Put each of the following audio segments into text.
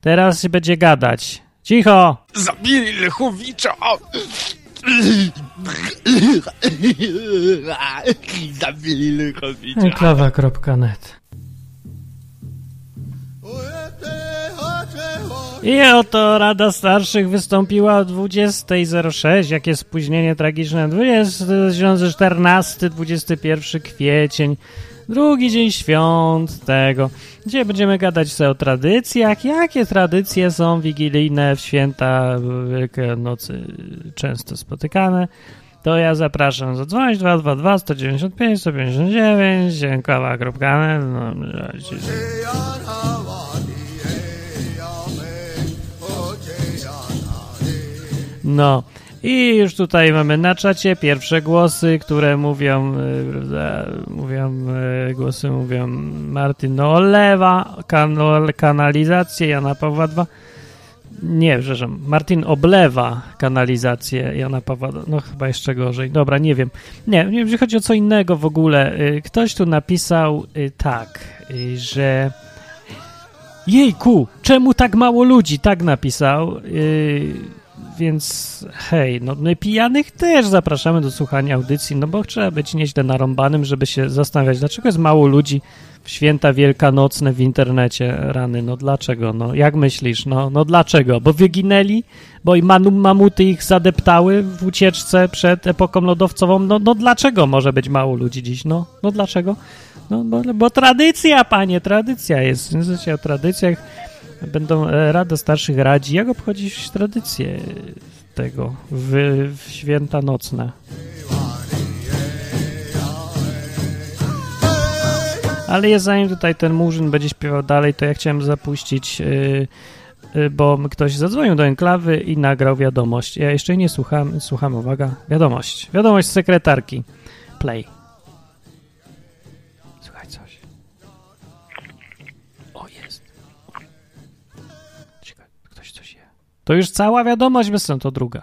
Teraz się będzie gadać. Cicho! Zabili Lechowicza! Zabili Lechowicza! Enklawa.net. I oto Rada Starszych wystąpiła o 20:06. Jakie spóźnienie tragiczne. 2014, 21 kwiecień. Drugi dzień świąt tego. Dzisiaj będziemy gadać sobie o tradycjach. Jakie tradycje są wigilijne w święta Wielkanocy często spotykane? To ja zapraszam zadzwonić 222 195 159 enklawa.net. No i już tutaj mamy na czacie pierwsze głosy, które mówią, głosy mówią Martin Olewa, kanalizację Jana Pawła II. Nie, przepraszam, Martin oblewa kanalizację Jana Pawła II. No chyba jeszcze gorzej. Dobra, nie wiem. Nie, chodzi o co innego w ogóle. Ktoś tu napisał tak, że jejku, czemu tak mało ludzi? Tak napisał. Więc hej, no my pijanych też zapraszamy do słuchania audycji, no bo trzeba być nieźle narąbanym, żeby się zastanawiać, dlaczego jest mało ludzi w święta wielkanocne w internecie, rany, no dlaczego, no jak myślisz, no dlaczego, bo wyginęli, bo i mamuty ich zadeptały w ucieczce przed epoką lodowcową, no dlaczego może być mało ludzi dziś, no dlaczego, no bo tradycja, panie, tradycja jest, więc o tradycjach będą Rada Starszych radzi, jak obchodzić tradycję tego w święta nocne. Ale zanim tutaj ten Murzyn będzie śpiewał dalej, to ja chciałem zapuścić, bo ktoś zadzwonił do enklawy i nagrał wiadomość. Ja jeszcze nie słucham, uwaga, wiadomość z sekretarki. Play. Słuchaj coś. O, jest. Ciekawe, ktoś coś je. To już cała wiadomość, bez sensu, to druga.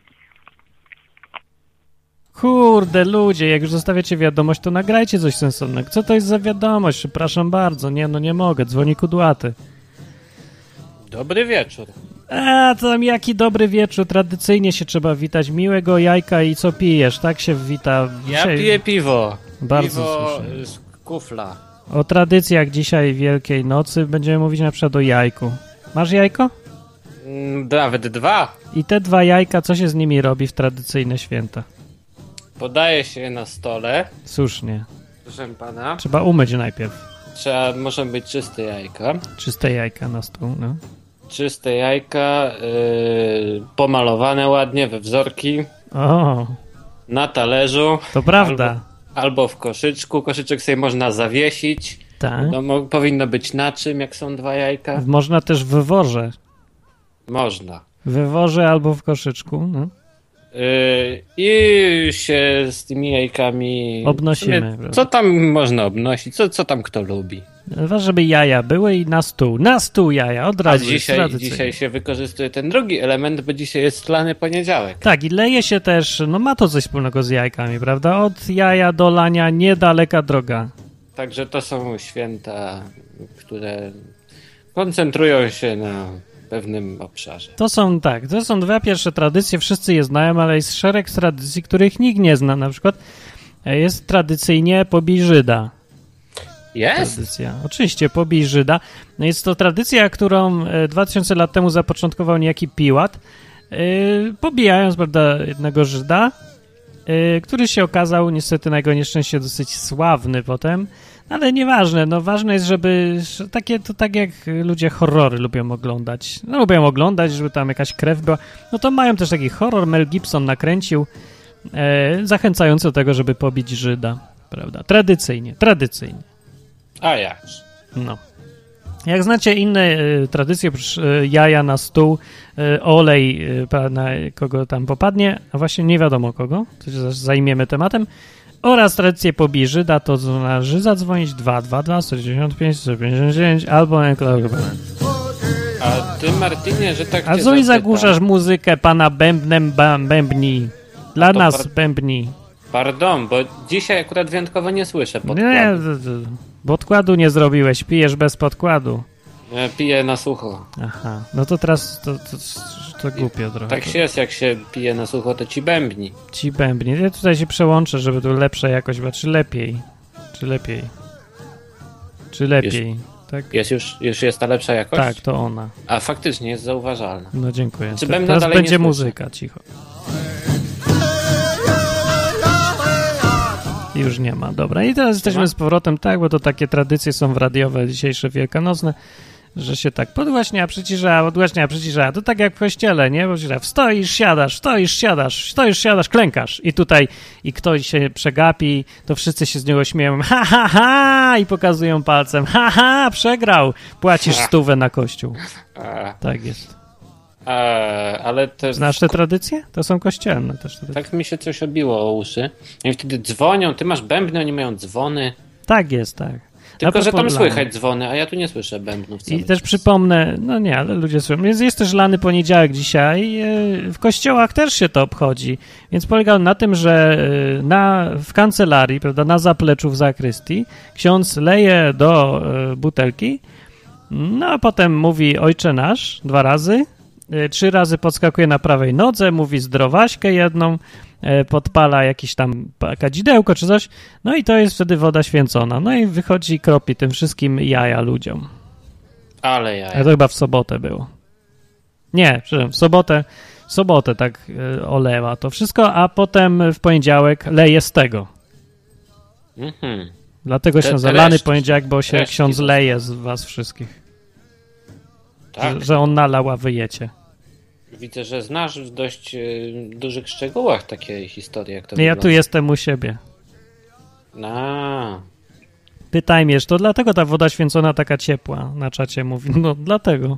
Kurde, ludzie, jak już zostawiacie wiadomość, to nagrajcie coś sensownego. Co to jest za wiadomość? Przepraszam bardzo. Nie mogę. Dzwoni kudłaty. Dobry wieczór. To tam jaki dobry wieczór. Tradycyjnie się trzeba witać. Miłego jajka i co pijesz? Tak się wita. Ja piję piwo. Bardzo piwo słusznie. z kufla. O tradycjach dzisiaj Wielkiej Nocy będziemy mówić na przykład o jajku. Masz jajko? Nawet dwa. I te dwa jajka, co się z nimi robi w tradycyjne święta? Podaje się je na stole. Słusznie. Proszę pana. Trzeba umyć najpierw. Muszą być czyste jajka. Czyste jajka na stół, no. Czyste jajka, pomalowane ładnie we wzorki. O, na talerzu. to prawda. Albo w koszyczku. Koszyczek sobie można zawiesić. Tak. No, powinno być na czym, jak są dwa jajka. Można też w wyworze. Można. W wyworze albo w koszyczku, no. I się z tymi jajkami obnosimy. Co tam można obnosić? Co tam kto lubi? Ważne, żeby jaja były i na stół. Na stół jaja, od razu. A dzisiaj się wykorzystuje ten drugi element, bo dzisiaj jest Lany Poniedziałek. Tak, i leje się też, no ma to coś wspólnego z jajkami, prawda? Od jaja do lania niedaleka droga. Także to są święta, które koncentrują się na pewnym obszarze. To są dwa pierwsze tradycje, wszyscy je znają, ale jest szereg tradycji, których nikt nie zna. Na przykład jest tradycyjnie pobij Żyda. Jest? Tradycja. Oczywiście, pobij Żyda. No jest to tradycja, którą 2000 lat temu zapoczątkował niejaki Piłat, pobijając, prawda, jednego Żyda, który się okazał niestety na jego nieszczęście dosyć sławny potem, ale nieważne, no ważne jest, żeby tak jak ludzie horrory lubią oglądać. No lubią oglądać, żeby tam jakaś krew była. No to mają też taki horror, Mel Gibson nakręcił, zachęcający do tego, żeby pobić Żyda, prawda? Tradycyjnie. A jakż? No. Jak znacie inne tradycje, jaja na stół, olej na kogo tam popadnie, a właśnie nie wiadomo kogo, to się zajmiemy tematem, oraz tradycję pobij Żyda, to należy zadzwonić 222 195 159 albo enklawa. A ty, Martinie, że tak a co mi zagłuszasz muzykę pana bębni? Dla nas bębni. Pardon, bo dzisiaj akurat wyjątkowo nie słyszę podkładu. Nie, podkładu nie zrobiłeś, pijesz bez podkładu. Ja piję na sucho. Aha, no to teraz to głupio trochę. Tak się jest, jak się pije na sucho, to ci bębni. Ci bębni. Ja tutaj się przełączę, żeby tu lepsza jakość była. Czy lepiej? Tak? Już jest ta lepsza jakość? Tak, to ona. A faktycznie jest zauważalna. No dziękuję. Czy bębna Teraz dalej będzie nie słyszę? muzyka, cicho. Już nie ma, dobra. I teraz jesteśmy z powrotem, tak, bo to takie tradycje są w radiowe dzisiejsze wielkanocne, że się tak podgłaśnia, przycisza, to tak jak w kościele, nie? Bo się wstoisz, siadasz, klękasz. I tutaj, i ktoś się przegapi, to wszyscy się z niego śmieją, ha, ha, ha, i pokazują palcem, ha, ha, przegrał, płacisz 100 na kościół. Tak jest. Ale te... Znasz te tradycje? To są kościelne też tradycje. Tak mi się coś obiło o uszy. I wtedy dzwonią, ty masz bębny, oni mają dzwony. Tak jest, tak. Tylko, że tam słychać dzwony, a ja tu nie słyszę bębnów cały I też czas. przypomnę, no nie, ale ludzie słyszą, więc jest też lany poniedziałek dzisiaj, w kościołach też się to obchodzi, więc polega na tym, że w kancelarii, prawda, na zapleczu w zakrystii ksiądz leje do butelki, no a potem mówi Ojcze Nasz 2 razy, 3 razy podskakuje na prawej nodze, mówi zdrowaśkę jedną, podpala jakieś tam kadzidełko czy coś, no i to jest wtedy woda święcona. No i wychodzi i kropi tym wszystkim jaja ludziom. Ale jaja. A to chyba w sobotę było. Nie, przepraszam, w sobotę tak olewa to wszystko, a potem w poniedziałek leje z tego. Mhm. Dlatego się nazywa lany poniedziałek, bo się resztki ksiądz leje z was wszystkich. Tak. Że on nalał, a wy jecie. Widzę, że znasz w dość dużych szczegółach takie historie, jak to Ja wygląda. tu jestem u siebie. Pytaj mnie, to dlatego ta woda święcona taka ciepła na czacie mówi. No dlatego.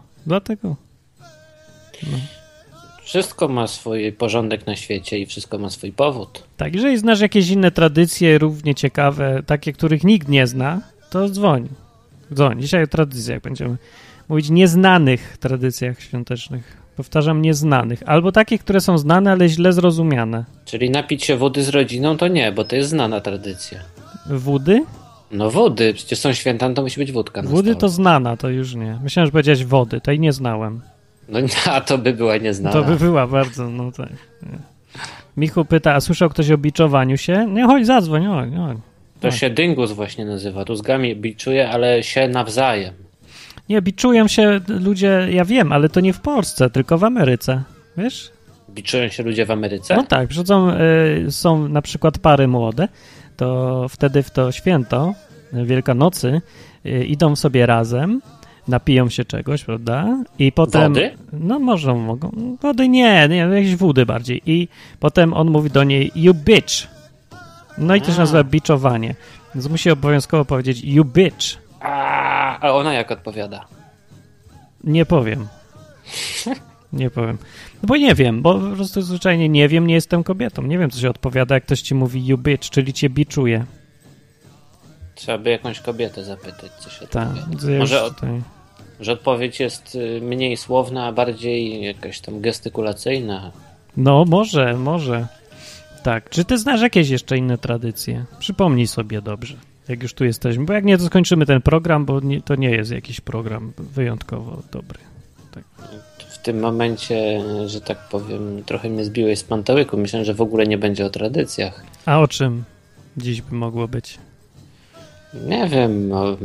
No. Wszystko ma swój porządek na świecie i wszystko ma swój powód. Tak, jeżeli znasz jakieś inne tradycje równie ciekawe, takie, których nikt nie zna, to dzwoń. Dzisiaj o tradycjach będziemy mówić, nieznanych tradycjach świątecznych. Powtarzam, nieznanych. Albo takie, które są znane, ale źle zrozumiane. Czyli napić się wody z rodziną to nie, bo to jest znana tradycja. Wody? No wody, przecież są święta, no to musi być wódka na Wody stole. to znana, to już nie. Myślałem, że powiedziałeś wody, tej nie znałem. No a to by była nieznana. To by była bardzo, no tak. Nie. Michu pyta, a słyszał ktoś o biczowaniu się? Nie, chodź, zadzwoń, chodź. To się dyngus właśnie nazywa. Rózgami biczuje, ale się nawzajem. Nie, biczują się ludzie, ja wiem, ale to nie w Polsce, tylko w Ameryce, wiesz? Biczują się ludzie w Ameryce? No tak, przychodzą, są na przykład pary młode, to wtedy w to święto Wielkanocy idą sobie razem, napiją się czegoś, prawda? I potem... Wody? No mogą. Wody nie, jakieś wody bardziej. I potem on mówi do niej, you bitch. No i to się nazywa biczowanie. Więc musi obowiązkowo powiedzieć, you bitch. A ona jak odpowiada? Nie powiem. No bo nie wiem, bo po prostu zwyczajnie nie wiem, nie jestem kobietą. Nie wiem, co się odpowiada, jak ktoś ci mówi you bitch, czyli cię biczuje. Trzeba by jakąś kobietę zapytać, co się Tak. Może że odpowiedź jest mniej słowna, a bardziej jakaś tam gestykulacyjna. No, może. Tak. Czy ty znasz jakieś jeszcze inne tradycje? Przypomnij sobie dobrze, jak już tu jesteśmy. Bo jak nie, to skończymy ten program, bo to nie jest jakiś program wyjątkowo dobry. Tak. W tym momencie, że tak powiem, trochę mnie zbiłeś z pantełyku. Myślałem, że w ogóle nie będzie o tradycjach. A o czym dziś by mogło być? Nie wiem, o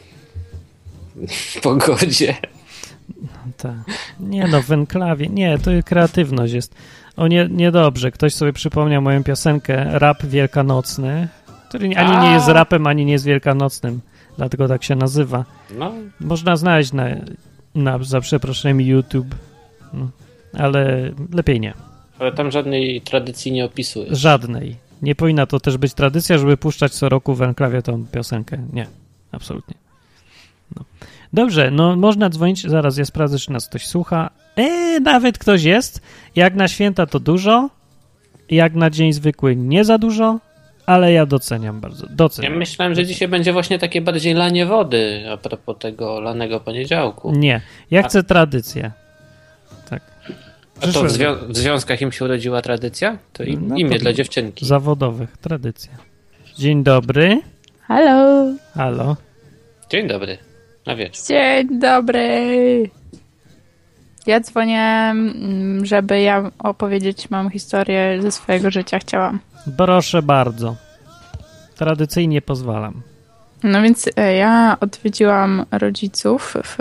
pogodzie. Tak. Nie no, w enklawie. Nie, to kreatywność jest. O niedobrze. Ktoś sobie przypomniał moją piosenkę Rap Wielkanocny, który ani nie jest rapem, ani nie jest wielkanocnym. Dlatego tak się nazywa. No. Można znaleźć na za przeproszeniem YouTube. No, ale lepiej nie. Ale tam żadnej tradycji nie opisujesz. Żadnej. Nie powinna to też być tradycja, żeby puszczać co roku w enklawie tą piosenkę. Nie. Absolutnie. No. Dobrze, no można dzwonić, zaraz ja sprawdzę, czy nas ktoś słucha. Nawet ktoś jest. Jak na święta to dużo, jak na dzień zwykły nie za dużo, ale ja doceniam bardzo. Ja myślałem, że dzisiaj będzie właśnie takie bardziej lanie wody, a propos tego lanego poniedziałku. Nie, ja chcę tradycję. Tak. A to w związkach im się urodziła tradycja? To imię dla dziewczynki. Zawodowych, tradycja. Dzień dobry. Halo. Halo. Dzień dobry. A wiesz. Dzień dobry. Ja dzwonię, żeby ja opowiedzieć mam historię ze swojego życia. Chciałam. Proszę bardzo. Tradycyjnie pozwalam. No więc ja odwiedziłam rodziców w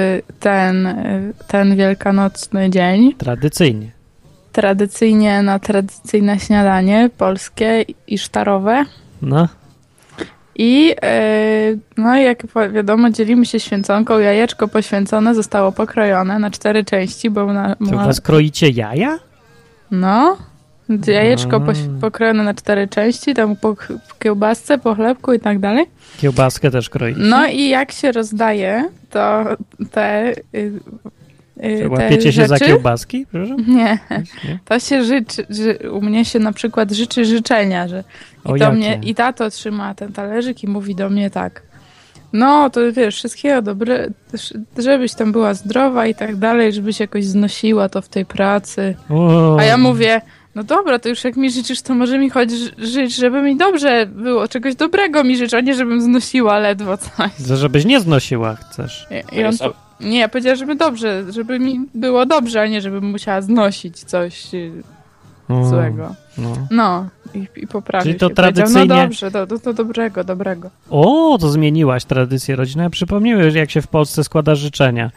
ten wielkanocny dzień. Tradycyjnie. Tradycyjnie na tradycyjne śniadanie polskie i sztarowe. No. I no jak wiadomo, dzielimy się święconką. Jajeczko poświęcone zostało pokrojone na 4 części, bo To u was kroicie jaja? No, jajeczko pokrojone na 4 części, tam po kiełbasce, po chlebku i tak dalej. Kiełbaskę też kroicie? No i jak się rozdaje, to te Łapiecie się rzeczy, za kiełbaski? Proszę? Nie. Nie? To się życzy, u mnie się na przykład życzy życzenia, że i tato trzyma ten talerzyk i mówi do mnie tak: no to wiesz, wszystkiego dobre, żebyś tam była zdrowa i tak dalej, żebyś jakoś znosiła to w tej pracy. A ja mówię: no dobra, to już jak mi życzysz, to może mi choć żyć, żeby mi dobrze było, czegoś dobrego mi życz, a nie żebym znosiła ledwo coś. Żebyś nie znosiła, chcesz. I on nie, powiedział, żeby dobrze, żeby mi było dobrze, a nie żebym musiała znosić coś złego. No, i poprawił Czyli to się. tradycyjnie... No dobrze, to dobrego. O, to zmieniłaś tradycję rodzinną. Ja przypomniałem, jak się w Polsce składa życzenia.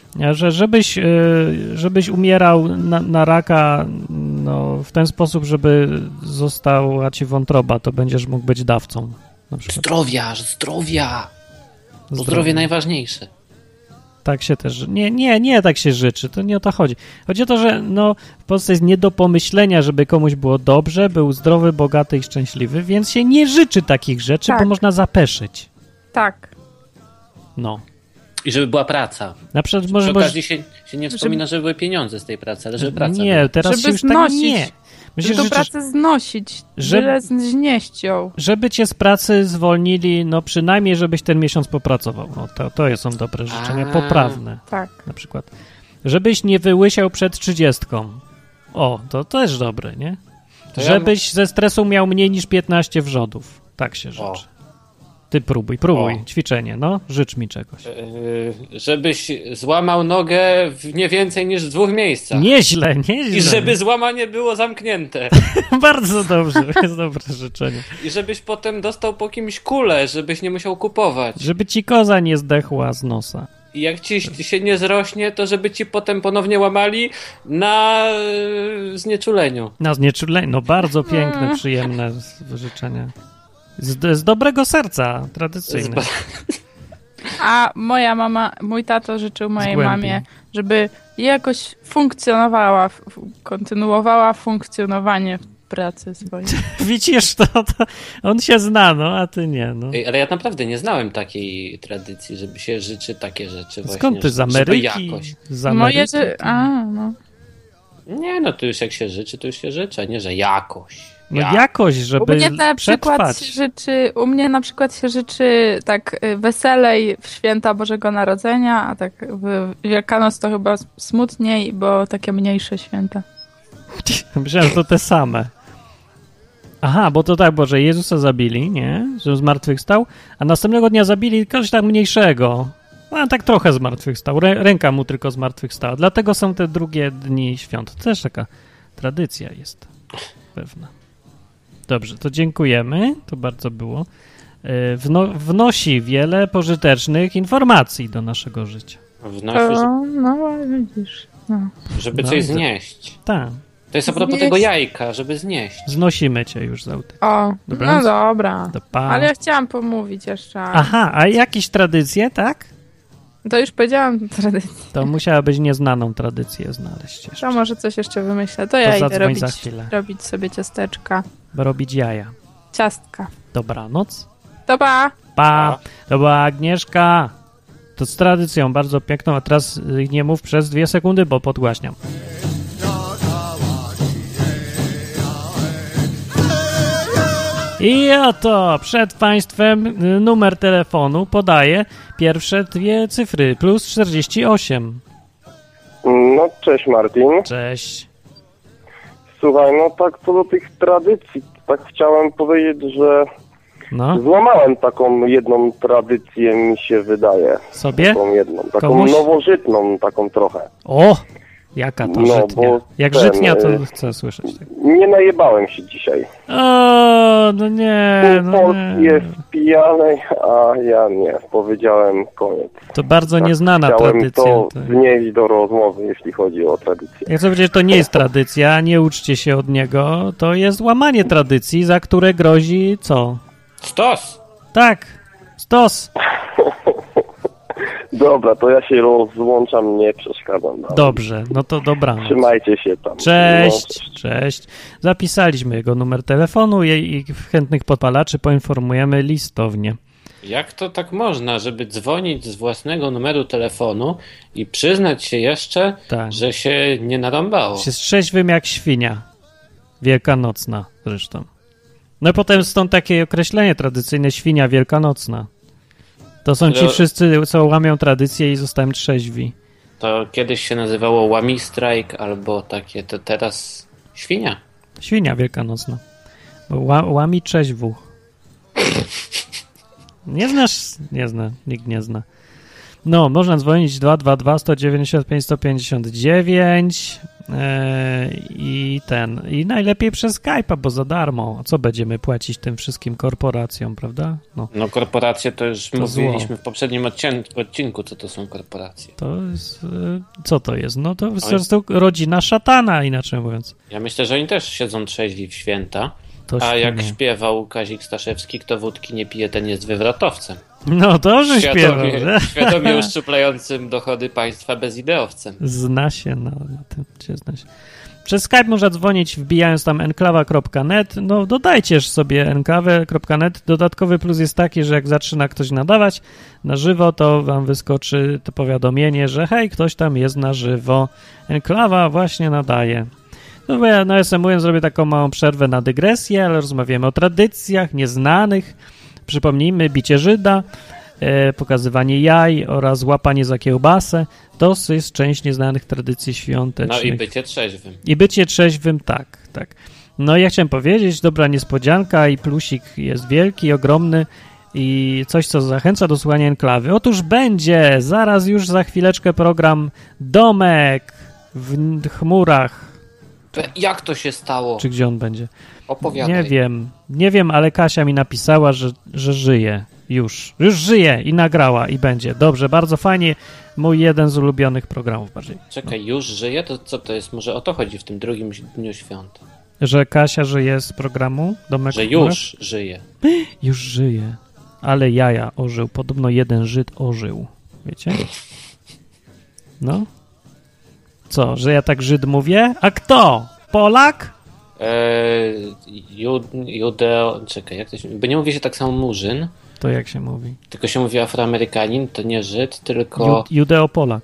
Żebyś umierał na raka w ten sposób, żeby została ci wątroba, to będziesz mógł być dawcą. Na przykład. Zdrowia! Zdrowie najważniejsze. Tak się też... Nie tak się życzy, to nie o to chodzi. Chodzi o to, że w Polsce jest nie do pomyślenia, żeby komuś było dobrze, był zdrowy, bogaty i szczęśliwy, więc się nie życzy takich rzeczy, bo można zapeszyć. Tak. No. I żeby była praca. Na przykład przy okazji się nie wspomina, żeby były pieniądze z tej pracy, ale żeby praca nie, była. teraz żeby się już znosić. tak nie. Żeby tą pracę znosić, byle znieść ją. Żeby cię z pracy zwolnili, przynajmniej żebyś ten miesiąc popracował. To są dobre życzenia, poprawne. Tak. Na przykład. Żebyś nie wyłysiał przed 30. O, to też dobre, nie? Żebyś ze stresu miał mniej niż 15 wrzodów. Tak się życzy. Ty próbuj, ćwiczenie, życz mi czegoś. Żebyś złamał nogę w nie więcej niż 2 miejscach. Nieźle. I żeby złamanie było zamknięte. Bardzo dobrze, to jest dobre życzenie. I żebyś potem dostał po kimś kulę, żebyś nie musiał kupować. Żeby ci koza nie zdechła z nosa. I jak ci się nie zrośnie, to żeby ci potem ponownie łamali na znieczuleniu. Na znieczuleniu, bardzo piękne, przyjemne życzenia. Z dobrego serca, tradycyjne. A moja mama, mój tato życzył mojej mamie, żeby jakoś funkcjonowała, kontynuowała funkcjonowanie w pracy swojej. Widzisz, to on się zna, a ty nie. Ej, ale ja naprawdę nie znałem takiej tradycji, żeby się życzy takie rzeczy. Skąd ty, z Ameryki? Moje, Nie, to już jak się życzy, to już się życzy, a nie, że jakoś. Jakoś, żeby u mnie na przykład na przykład się życzy tak weselej w święta Bożego Narodzenia, a tak w Wielkanoc to chyba smutniej, bo takie mniejsze święta. Myślałem, że to te same. Aha, bo to tak, bo że Jezusa zabili, nie? Że zmartwychwstał, a następnego dnia zabili kogoś tam mniejszego. A tak trochę zmartwychwstał. Ręka mu tylko zmartwychwstała. Dlatego są te drugie dni świąt. To też taka tradycja jest pewna. Dobrze, to dziękujemy. To bardzo było. Wnosi wiele pożytecznych informacji do naszego życia. Widzisz. Żeby coś znieść. Tak. To jest a propos tego jajka, żeby znieść. Znosimy cię już z auty. Dobra? No dobra. Pa. Ale ja chciałam pomówić jeszcze. Aha, a jakieś tradycje, tak? To już powiedziałam tradycję. To musiałabyś nieznaną tradycję znaleźć jeszcze. To może coś jeszcze wymyślę. To ja idę robić sobie ciasteczka. Robić jaja. Ciastka. Dobranoc. To pa. Pa. To była Agnieszka. To z tradycją bardzo piękną, a teraz nie mów przez 2 sekundy, bo podgłaśniam. I oto przed Państwem numer telefonu podaje pierwsze 2 cyfry, plus 48. No, cześć Martin. Cześć. Słuchaj, tak co do tych tradycji, tak chciałem powiedzieć, że No. Złamałem taką jedną tradycję, mi się wydaje. Sobie? Taką Komuś? nowożytną, taką trochę. O! Jaka to żytnia? bo Jak ten, żytnia, to chcę słyszeć. Tak. Nie najebałem się dzisiaj. O, no nie, Pół no Polski nie. jest pijanej, a ja nie. Powiedziałem koniec. To bardzo nieznana Chciałem tradycja. to Tak. wnieść do rozmowy, jeśli chodzi o tradycję. Jak sobie powiedzieć, to nie jest tradycja, nie uczcie się od niego, to jest łamanie tradycji, za które grozi co? Stos! Tak, stos. Dobra, to ja się rozłączam, nie przeszkadzam dalej. Dobrze, no to dobranoc. Trzymajcie się tam. Cześć, cześć. Zapisaliśmy jego numer telefonu i chętnych podpalaczy poinformujemy listownie. Jak to tak można, żeby dzwonić z własnego numeru telefonu i przyznać się jeszcze, Tak. że się nie narąbało? Jest trzeźwym jak świnia. Wielkanocna zresztą. No i potem stąd takie określenie tradycyjne, świnia wielkanocna. To są ci wszyscy, co łamią tradycję i zostają trzeźwi. To kiedyś się nazywało łamistrajk albo takie, to teraz świnia. Świnia wielkanocna. Bo łami trzeźwuch. Nie znasz? Nie zna. Nikt nie zna. No, można dzwonić 222 195 159 i najlepiej przez Skype'a, bo za darmo. Co będziemy płacić tym wszystkim korporacjom, prawda? No korporacje to już To mówiliśmy zło. w poprzednim odcinku, co to są korporacje. To jest... Co to jest? No to po prostu rodzina szatana, inaczej mówiąc. Ja myślę, że oni też siedzą trzeźwi w święta. To A jak świnie. śpiewał Kazik Staszewski, kto wódki nie pije, ten jest wywrotowcem. No dobrze śpiewał. Świadomie uszczuplającym dochody państwa bezideowcem. Zna się na tym, gdzie zna się. Przez Skype można dzwonić, wbijając tam enklawa.net. No dodajcież sobie enklawę.net. Dodatkowy plus jest taki, że jak zaczyna ktoś nadawać na żywo, to wam wyskoczy to powiadomienie, że hej, ktoś tam jest na żywo. Enklawa właśnie nadaje. No bo ja nawiasem mówiąc zrobię taką małą przerwę na dygresję, ale rozmawiamy o tradycjach nieznanych. Przypomnijmy, bicie Żyda, pokazywanie jaj oraz łapanie za kiełbasę. To jest część nieznanych tradycji świątecznych. No i bycie trzeźwym. I bycie trzeźwym, tak. No ja chciałem powiedzieć, dobra niespodzianka i plusik jest wielki, ogromny i coś, co zachęca do słuchania enklawy. Otóż będzie zaraz już za chwileczkę program Domek w chmurach. Jak to się stało? Czy gdzie on będzie? Opowiadaj. Nie wiem, ale Kasia mi napisała, że żyje. Już żyje i nagrała i będzie. Dobrze, bardzo fajnie. Mój jeden z ulubionych programów bardziej. Czekaj, już żyje? To co to jest? Może o to chodzi w tym drugim dniu świąt. Że Kasia żyje z programu Domek Że w chmurach? już żyje. Już żyje. Ale jaja ożył. Podobno jeden Żyd ożył. Wiecie? No. Co, że ja tak Żyd mówię? A kto? Polak? Judeo... Czekaj, jak to się... Bo nie mówi się tak samo Murzyn, To jak się mówi? tylko się mówi Afroamerykanin, to nie Żyd, tylko Judeo-Polak.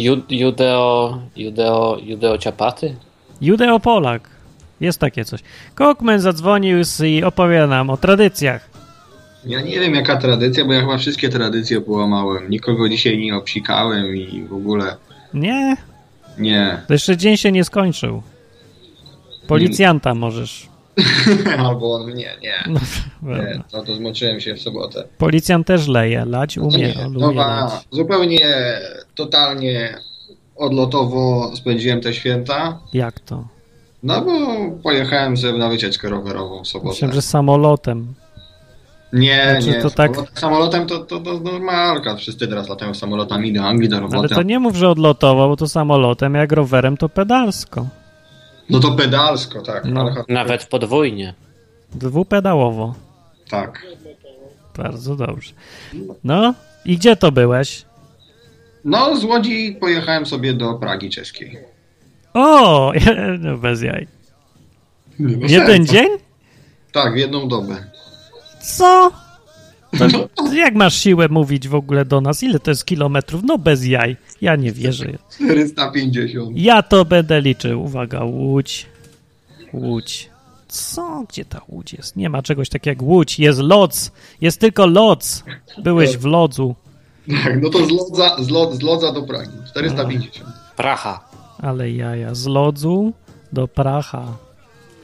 Judeo-ciapaty? Judeo-Polak. Jest takie coś. Kokmen zadzwonił i opowiada nam o tradycjach. Ja nie wiem jaka tradycja, bo ja chyba wszystkie tradycje połamałem. Nikogo dzisiaj nie obsikałem i w ogóle... Nie? Nie. To jeszcze dzień się nie skończył. Policjanta możesz. Albo on nie. No, Nie, to zmoczyłem się w sobotę. Policjant też leje. Lać umie. Lubię lać. Zupełnie, totalnie odlotowo spędziłem te święta. Jak to? No bo pojechałem sobie na wycieczkę rowerową w sobotę. Myślałem, że samolotem. Nie, Znaczy, nie. to tak... Samolotem to normalka. Wszyscy teraz latają samolotami do Anglii, do roboty. Ale to nie mów, że odlotowo, bo to samolotem, jak rowerem to pedalsko. No to pedalsko, tak. No. Ale... Nawet podwójnie. Dwupedałowo. Tak. Bardzo dobrze. No i gdzie to byłeś? No z Łodzi pojechałem sobie do Pragi czeskiej. O, no bez jaj. No Jeden dzień? Tak, w jedną dobę. Co? To jak masz siłę mówić w ogóle do nas? Ile to jest kilometrów? No bez jaj. Ja nie wierzę. 450. Ja to będę liczył. Uwaga, Łódź. Łódź. Co? Gdzie ta Łódź jest? Nie ma czegoś takiego jak Łódź. Jest Lodz. Jest tylko Lodz. Byłeś w Lodzu. Tak, no to z Lodza do Pragi. 450. Pracha. Ale jaja. Z Lodzu do Pracha.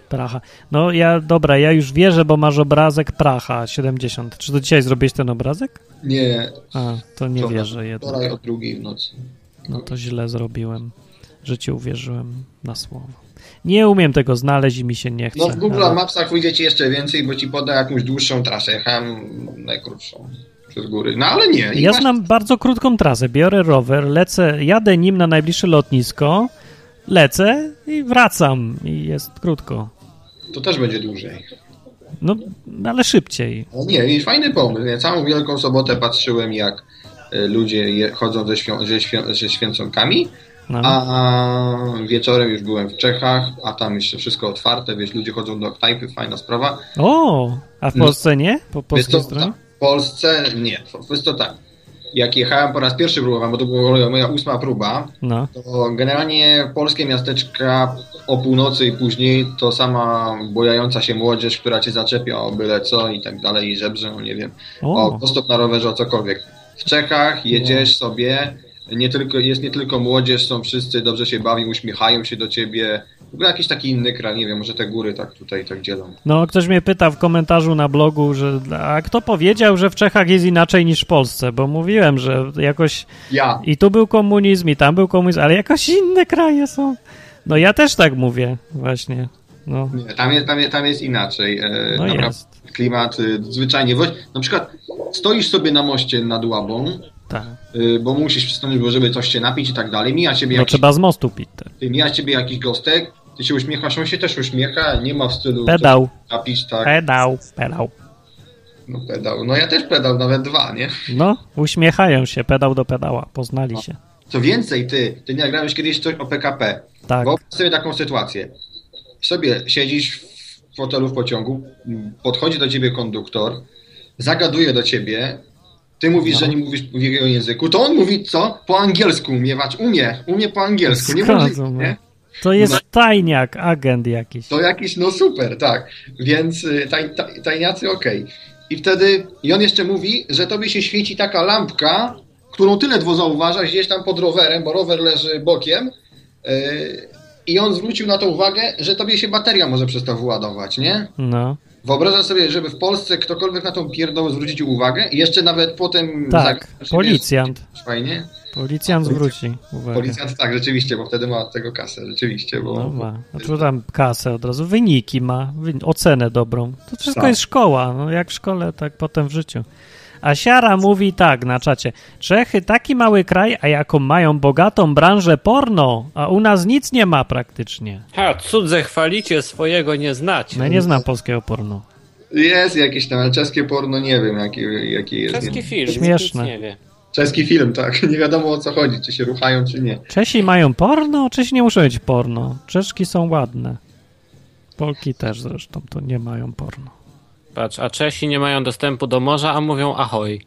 Pracha. No ja już wierzę, bo masz obrazek Pracha 70. Czy to dzisiaj zrobiłeś ten obrazek? Nie. A, to nie wierzę jednak. Wczoraj o 2:00 w nocy. No to źle zrobiłem, że ci uwierzyłem na słowo. Nie umiem tego znaleźć i mi się nie chce. No w Google Mapsach wyjdzie ci jeszcze więcej, bo ci poda jakąś dłuższą trasę. Jechałem najkrótszą przez góry. No ale nie. Ja znam bardzo krótką trasę. Biorę rower, lecę, jadę nim na najbliższe lotnisko, lecę i wracam i jest krótko. To też będzie dłużej. No, ale szybciej. No nie, fajny pomysł. Ja całą Wielką Sobotę patrzyłem, jak ludzie chodzą ze święconkami, No. a wieczorem już byłem w Czechach, a tam jeszcze wszystko otwarte, wiesz, ludzie chodzą do knajpy, fajna sprawa. O, a w Polsce nie? Po polskiej stronie? W Polsce nie, jest to tak. Jak jechałem po raz pierwszy próbowałem, bo to była moja 8. próba, No. to generalnie polskie miasteczka o północy i później to sama bojająca się młodzież, która cię zaczepia o byle co i tak dalej, i żebrze, no nie wiem, o postop na rowerze, o cokolwiek. W Czechach jedziesz sobie, jest nie tylko młodzież, są wszyscy, dobrze się bawią, uśmiechają się do ciebie. W ogóle jakiś taki inny kraj, nie wiem, może te góry tak tutaj tak dzielą. No, ktoś mnie pyta w komentarzu na blogu, że a kto powiedział, że w Czechach jest inaczej niż w Polsce, bo mówiłem, że jakoś i tu był komunizm, i tam był komunizm, ale jakoś inne kraje są. No ja też tak mówię, właśnie. No. Nie, tam jest inaczej. No jest. Klimat zwyczajnie. Na przykład stoisz sobie na moście nad Łabą, tak. Bo musisz przystanąć, żeby coś się napić i tak dalej. Mija ciebie trzeba z mostu pić. Mija ciebie jakiś gostek, ty się uśmiechasz, on się też uśmiecha, nie ma w stylu pedał. Napić, tak. Pedał. No pedał. No ja też pedał, nawet 2, nie? No, uśmiechają się, pedał do pedała, poznali się. Co więcej, ty nagrałeś kiedyś coś o PKP. Tak. Wyobraź sobie taką sytuację. Sobie siedzisz w fotelu w pociągu, podchodzi do ciebie konduktor, zagaduje do ciebie, ty mówisz, że nie mówisz w jego języku, to on mówi co? Po angielsku umie po angielsku. Niemożliwe, nie? To jest tajniak, agent jakiś. To jakiś, no super, tak. Więc tajniacy okej. I on jeszcze mówi, że tobie się świeci taka lampka, którą ty ledwo zauważasz gdzieś tam pod rowerem, bo rower leży bokiem, i on zwrócił na to uwagę, że tobie się bateria może przez to wyładować, nie? No. Wyobrażam sobie, żeby w Polsce ktokolwiek na tą pierdołę zwrócił uwagę i jeszcze nawet potem... Tak, policjant. Fajnie. Policjant zwróci uwagę. Policjant, tak, rzeczywiście, bo wtedy ma od tego kasę, rzeczywiście. No ma. A tu tam kasę od razu, wyniki ma, ocenę dobrą. To wszystko jest szkoła, no jak w szkole, tak potem w życiu. A Siara mówi tak na czacie. Czechy taki mały kraj, a jaką mają bogatą branżę porno, a u nas nic nie ma praktycznie. Cudze chwalicie, swojego nie znacie. No ja nie znam polskiego porno. Jest jakieś tam, ale czeskie porno nie wiem jaki jest. Czeski film, śmieszne. nic nie wie. Czeski film, tak. Nie wiadomo o co chodzi, czy się ruchają, czy nie. Czesi mają porno? Czesi nie muszą mieć porno. Czeszki są ładne. Polki też zresztą to nie mają porno. Patrz, a Czesi nie mają dostępu do morza, a mówią ahoj.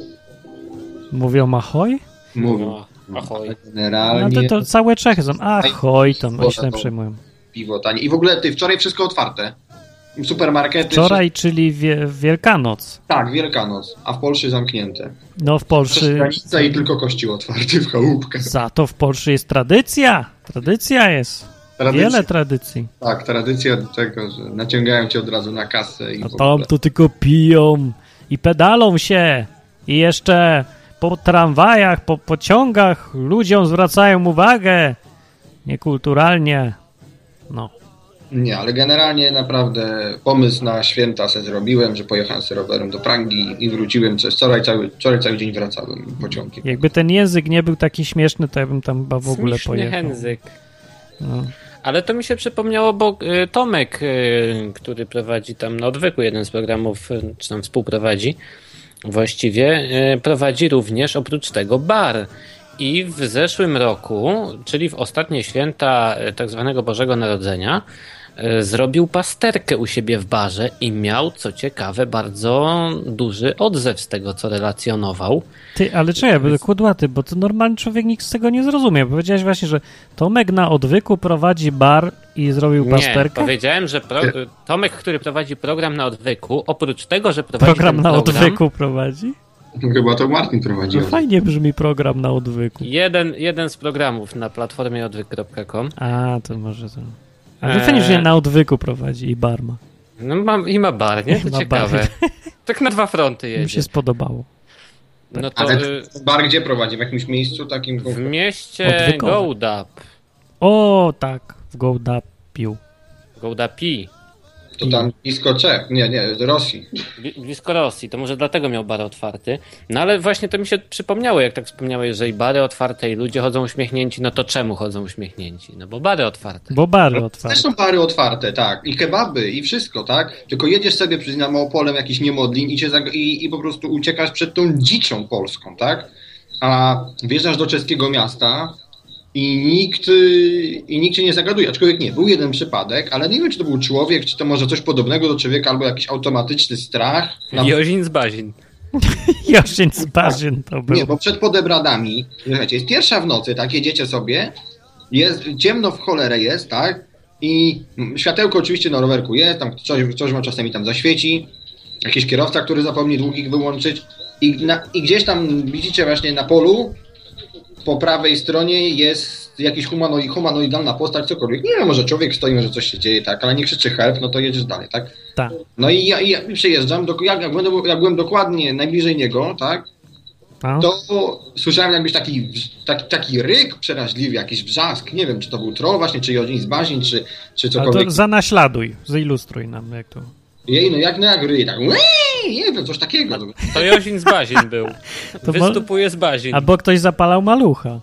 Mówią ahoj? Mówią. Ahoj. Generalnie... No to całe Czechy są ahoj, tam oni się tam przejmują. Piwo tanie. I w ogóle wczoraj wszystko otwarte. Supermarkety... Wczoraj, czyli Wielkanoc. Tak, Wielkanoc. A w Polsce zamknięte. No w Polsce... Granica i tylko kościół otwarty w chałupkach. Za to w Polsce jest tradycja. Tradycja jest. Wiele tradycji. Tak, tradycja do tego, że naciągają cię od razu na kasę. I a tam to tylko piją i pedalą się. I jeszcze po tramwajach, po pociągach ludziom zwracają uwagę. Niekulturalnie. No. Nie, ale generalnie naprawdę pomysł na święta se zrobiłem, że pojechałem z rowerem do Pragi i wróciłem. Wczoraj cały dzień wracałem pociągiem. Jakby ten język nie był taki śmieszny, to ja bym tam chyba w ogóle pojechał. Język. No. Ale to mi się przypomniało, bo Tomek, który prowadzi tam na Odwyku jeden z programów, czy tam współprowadzi właściwie, prowadzi również oprócz tego bar. I w zeszłym roku, czyli w ostatnie święta tak zwanego Bożego Narodzenia, zrobił pasterkę u siebie w barze i miał, co ciekawe, bardzo duży odzew z tego, co relacjonował. Ty, ale czekaj, będę kudłaty, bo to normalny człowiek nikt z tego nie zrozumie. Powiedziałeś właśnie, że Tomek na Odwyku prowadzi bar i zrobił pasterkę? Nie, powiedziałem, że Tomek, który prowadzi program na Odwyku, oprócz tego, że prowadzi program na Odwyku prowadzi? Chyba to Martin prowadził. No fajnie brzmi program na Odwyku. Jeden z programów na platformie odwyk.com. A, to może to... Ale fajnie, że na odwyku prowadzi i bar ma. No ma bar, nie? To ma ciekawe. Bar. Tak na 2 fronty jedzie. Mi się spodobało. No to, ale bar gdzie prowadzi? W jakimś miejscu takim? w mieście Gołdap. O, tak, w Gołdapiu. Gołdapi. To tam blisko Czech. Nie, Rosji. Blisko Rosji, to może dlatego miał bar otwarty. No ale właśnie to mi się przypomniało, jak tak wspomniałeś, jeżeli bary otwarte i ludzie chodzą uśmiechnięci, no to czemu chodzą uśmiechnięci? No bo bary otwarte. Bo bary otwarte. Też są bary otwarte, tak. I kebaby, i wszystko, tak. Tylko jedziesz sobie przez Małopolem jakiś Niemodlin i po prostu uciekasz przed tą dziczą polską, tak. A wjeżdżasz do czeskiego miasta i nikt cię nie zagaduje. Aczkolwiek nie, był jeden przypadek, ale nie wiem, czy to był człowiek, czy to może coś podobnego do człowieka, albo jakiś automatyczny strach. Jozin z Bazin. Jozin z Bazin to był. Nie, bo przed Podebradami, słuchajcie, jest 1:00 w nocy, tak, jedziecie sobie, jest ciemno w cholerę jest, tak, i światełko oczywiście na rowerku jest, tam coś ma czasami tam zaświeci, jakiś kierowca, który zapomni długich wyłączyć i gdzieś tam widzicie właśnie na polu, po prawej stronie jest jakiś humanoidalna postać, cokolwiek. Nie wiem, może człowiek stoi, może coś się dzieje, tak, ale nie krzyczy help, no to jedziesz dalej, tak? Tak. No i ja przejeżdżam, jak byłem dokładnie najbliżej niego, tak? To słyszałem jakbyś taki ryk przeraźliwy, jakiś wrzask, nie wiem, czy to był troll właśnie, czy Jozin z Bazin, czy cokolwiek. Ale to zanaśladuj, zilustruj nam, jak to... Jej, no jak ryj, tak, nie wiem, coś takiego. To Jozin z Bazin był. Wystupuje z Bazin. Albo ktoś zapalał malucha.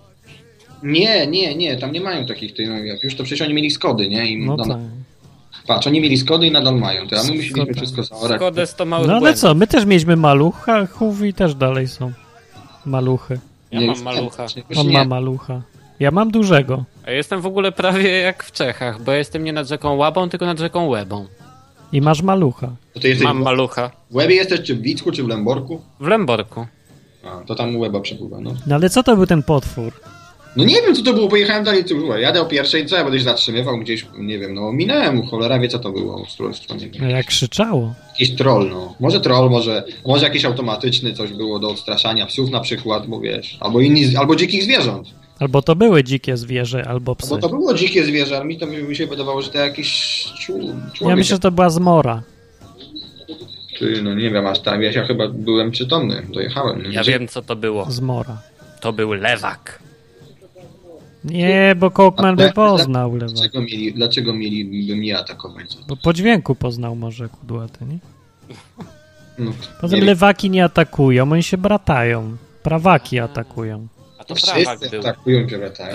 Nie, tam nie mają takich, jak już to przecież oni mieli Skody, nie? I no tak. Patrz, oni mieli Skody i nadal mają, to a my musieliśmy wszystko zaorać. Skodę 100 małych no ale błędów. co, my też mieliśmy maluchów i też dalej są maluchy. Ja mam malucha. On ma malucha. Ja mam dużego. A jestem w ogóle prawie jak w Czechach, bo jestem nie nad rzeką Łabą, tylko nad rzeką Łebą. I masz malucha. Mam malucha. W Łebie jesteś, czy w Wicku, czy w Lęborku? W Lęborku. A, to tam Łeba przepływa, no. No ale co to był ten potwór? No nie wiem, co to było, pojechałem dalej, jadę o 1:00, co ja będę się zatrzymywał gdzieś, nie wiem, no minąłem, cholera wie, co to było, nie wiem. No jak krzyczało. Jakiś troll, no. Może troll, może jakiś automatyczny, coś było do odstraszania psów na przykład, bo wiesz, albo dzikich zwierząt. Albo to były dzikie zwierzę, albo psy. Bo to było dzikie zwierzę, ale mi się wydawało, że to jakiś człowiek. Ja myślę, że to była zmora. No nie wiem, aż tak, ja chyba byłem przytomny, dojechałem. Ja wiem, co to było. Zmora. To był lewak. Nie, bo Kołkman by poznał lewak. Dlaczego mieliby mnie atakować? Bo po dźwięku poznał może kudłaty, nie? No, Potem lewaki nie atakują, oni się bratają. Prawaki atakują. A to prawak był. Atakują się bratają.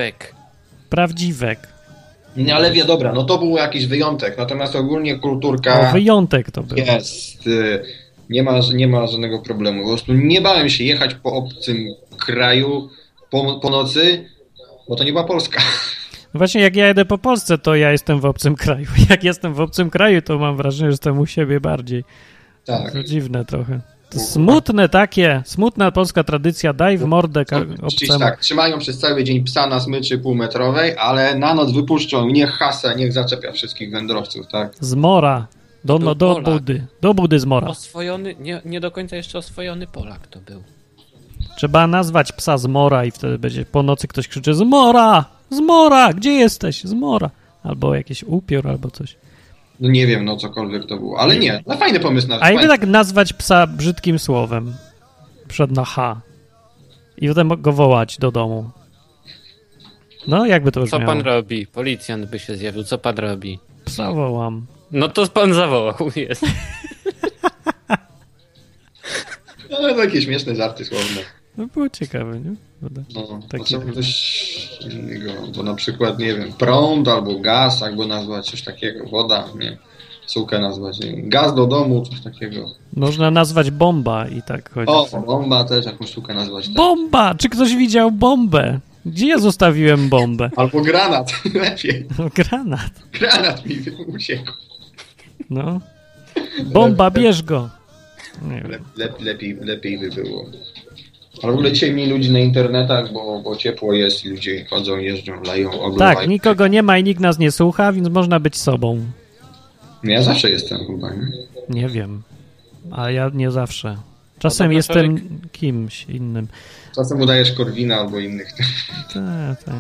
Prawdziwek. Nie, ale wie, dobra, no to był jakiś wyjątek, natomiast ogólnie kulturka... No wyjątek to był. Jest. Nie ma żadnego problemu. Po prostu nie bałem się jechać po obcym kraju po nocy, bo to nie była Polska. No właśnie, jak ja jedę po Polsce, to ja jestem w obcym kraju. Jak jestem w obcym kraju, to mam wrażenie, że jestem u siebie bardziej. Tak. To dziwne trochę. To smutne takie, smutna polska tradycja, daj w mordę obcemu. Tak, trzymają przez cały dzień psa na smyczy półmetrowej, ale na noc wypuszczą, niech hasa, niech zaczepia wszystkich wędrowców, tak? Zmora. Do budy. Do budy zmora. Oswojony, nie do końca jeszcze oswojony Polak to był. Trzeba nazwać psa Zmora i wtedy będzie po nocy ktoś krzyczy Zmora! Zmora! Gdzie jesteś? Zmora! Albo jakiś upiór, albo coś. No nie wiem, no cokolwiek to było, ale nie, no fajny pomysł na... A jakby tak nazwać psa brzydkim słowem? Przed na H. I potem go wołać do domu. No, jakby to brzmiało? Co pan robi? Policjant by się zjawił. Co pan robi? Psa wołam. No to pan zawołał, jest. No, takie śmieszne żarty słowne. No było ciekawe, nie? No, to coś innego, bo na przykład, nie wiem, prąd albo gaz, albo nazwać coś takiego, woda, nie, sukę nazwać, nie wiem, gaz do domu, coś takiego. Można nazwać bomba i tak chodzi. O, bomba też, jakąś sztukę nazwać. Tak. Bomba! Czy ktoś widział bombę? Gdzie ja zostawiłem bombę? Albo granat, lepiej. No, granat. Granat mi uciekł. No. Bomba, bierz go. Nie wiem. Lepiej by było. Ale w ogóle dzisiaj mniej ludzi na internetach, bo ciepło jest i ludzie chodzą, jeżdżą, leją, oglądają. Tak, nikogo nie ma i nikt nas nie słucha, więc można być sobą. No ja zawsze jestem chyba, nie? Nie wiem, ale ja nie zawsze. Czasem jestem kimś innym. Czasem udajesz Korwina albo innych. Tak, tak.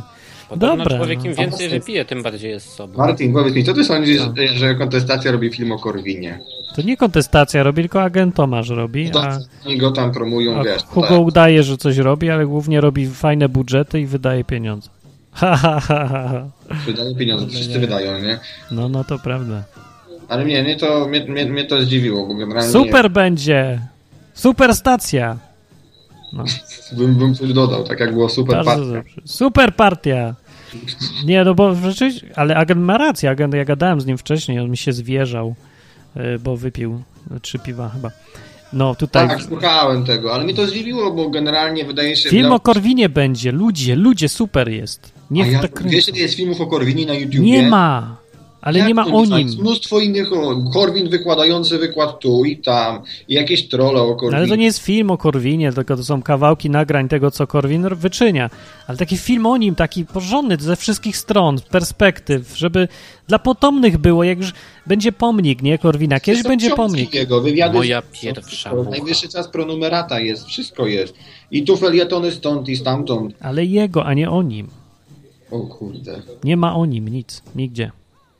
Podobno Dobra, człowiek im no. więcej wypije, tym bardziej jest sobą. Martin, powiedz mi, co ty sądzisz, że kontestacja robi film o Korwinie? To nie kontestacja robi, tylko agent Tomasz robi, To a oni go tam promują, wiesz. Hugo tak. udaje, że coś robi, ale głównie robi fajne budżety i wydaje pieniądze. Ha, ha, ha, ha. Wydają pieniądze, to wszyscy wydają, nie? No to prawda. Ale mnie to zdziwiło, bo generalnie... Super będzie! Super stacja! No, Bym coś dodał, tak jak było super bardzo partia. dobrze. Super partia! Nie, no bo rzeczywiście, ale agent ma rację, ja gadałem z nim wcześniej, on mi się zwierzał, bo wypił 3 piwa chyba. No tutaj... Tak, słuchałem tego, ale mnie to zdziwiło, bo generalnie wydaje się... Film o Korwinie będzie, ludzie, super jest. Nie w tak wiesz, ile jest filmów o Korwinie na YouTubie? Nie ma, ale nie ma o nim. Jest mnóstwo innych, Korwin wykładający wykład tu i tam, i jakieś trolle o Korwinie. Ale to nie jest film o Korwinie, tylko to są kawałki nagrań tego, co Korwin wyczynia. Ale taki film o nim, taki porządny ze wszystkich stron, perspektyw, żeby dla potomnych było, jak już będzie pomnik, nie, Korwina. Kiedyś będzie pomnik. Jego, wywiady Moja pierwsza mucha. Najwyższy czas pronumerata jest, wszystko jest. I tu felietony stąd i stamtąd. Ale jego, a nie o nim. O kurde. Nie ma o nim nic, nigdzie.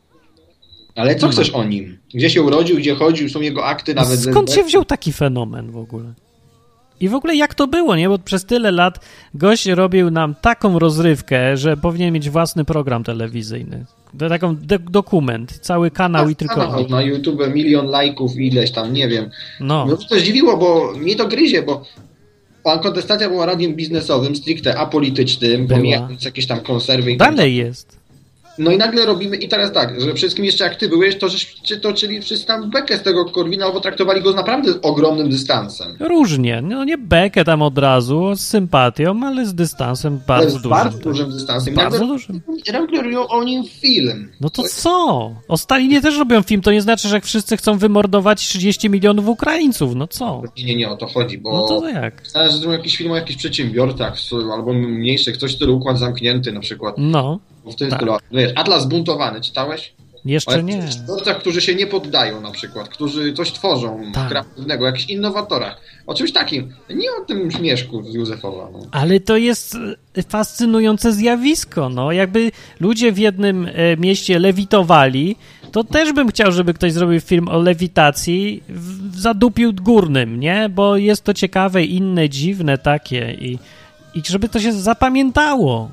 Ale co chcesz o nim? Gdzie się urodził, gdzie chodził, są jego akty nawet... Skąd się wziął taki fenomen w ogóle? I w ogóle jak to było, nie? Bo przez tyle lat gość robił nam taką rozrywkę, że powinien mieć własny program telewizyjny. Taką dokument, cały kanał i tylko... Na YouTube 1 000 000 lajków i ileś tam, nie wiem. No. No to zdziwiło, bo mnie to gryzie, bo kontestacja była radiem biznesowym, stricte apolitycznym, pomijając jakieś tam konserwy i tak dalej jest. No i nagle robimy, i teraz tak, że przede wszystkim jeszcze jak ty byłeś, to żeście toczyli wszyscy tam bekę z tego Korwina, bo traktowali go z naprawdę ogromnym dystansem. Różnie, no nie bekę tam od razu, z sympatią, ale z dystansem bardzo dużym. Bardzo dużym dystansem. Bardzo dużym. Nagle robią o nim film. No to co? O Stalinie też robią film, to nie znaczy, że jak wszyscy chcą wymordować 30 milionów Ukraińców, no co? Nie, o to chodzi, bo... No to jak? Że zrobią jakiś film o jakichś przedsiębiorcach, albo mniejszych, coś w stylu Układ Zamknięty na przykład. No. W tym stylu. Wiesz, Atlas Zbuntowany, czytałeś? Jeszcze nie. Przedsiębiorcach, którzy się nie poddają na przykład, którzy coś tworzą kreatywnego, jakichś innowatorach. O czymś takim. Nie o tym śmieszku z Józefowa. No. Ale to jest fascynujące zjawisko, no. Jakby ludzie w jednym mieście lewitowali, to też bym chciał, żeby ktoś zrobił film o lewitacji w zadupiu górnym, nie? Bo jest to ciekawe, inne, dziwne takie i żeby to się zapamiętało.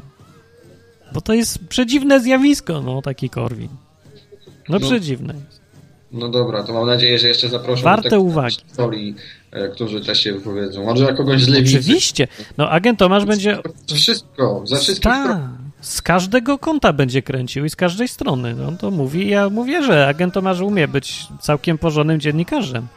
Bo to jest przedziwne zjawisko, no, taki Korwin. No przedziwne. No dobra, to mam nadzieję, że jeszcze zaproszą warte uwagi. Którzy też się wypowiedzą. Może kogoś z lewicy. Oczywiście. No, agent Tomasz będzie... Wszystko, ze wszystkich z każdego kąta będzie kręcił i z każdej strony. No, to mówi, ja mówię, że agent Tomasz umie być całkiem porządnym dziennikarzem.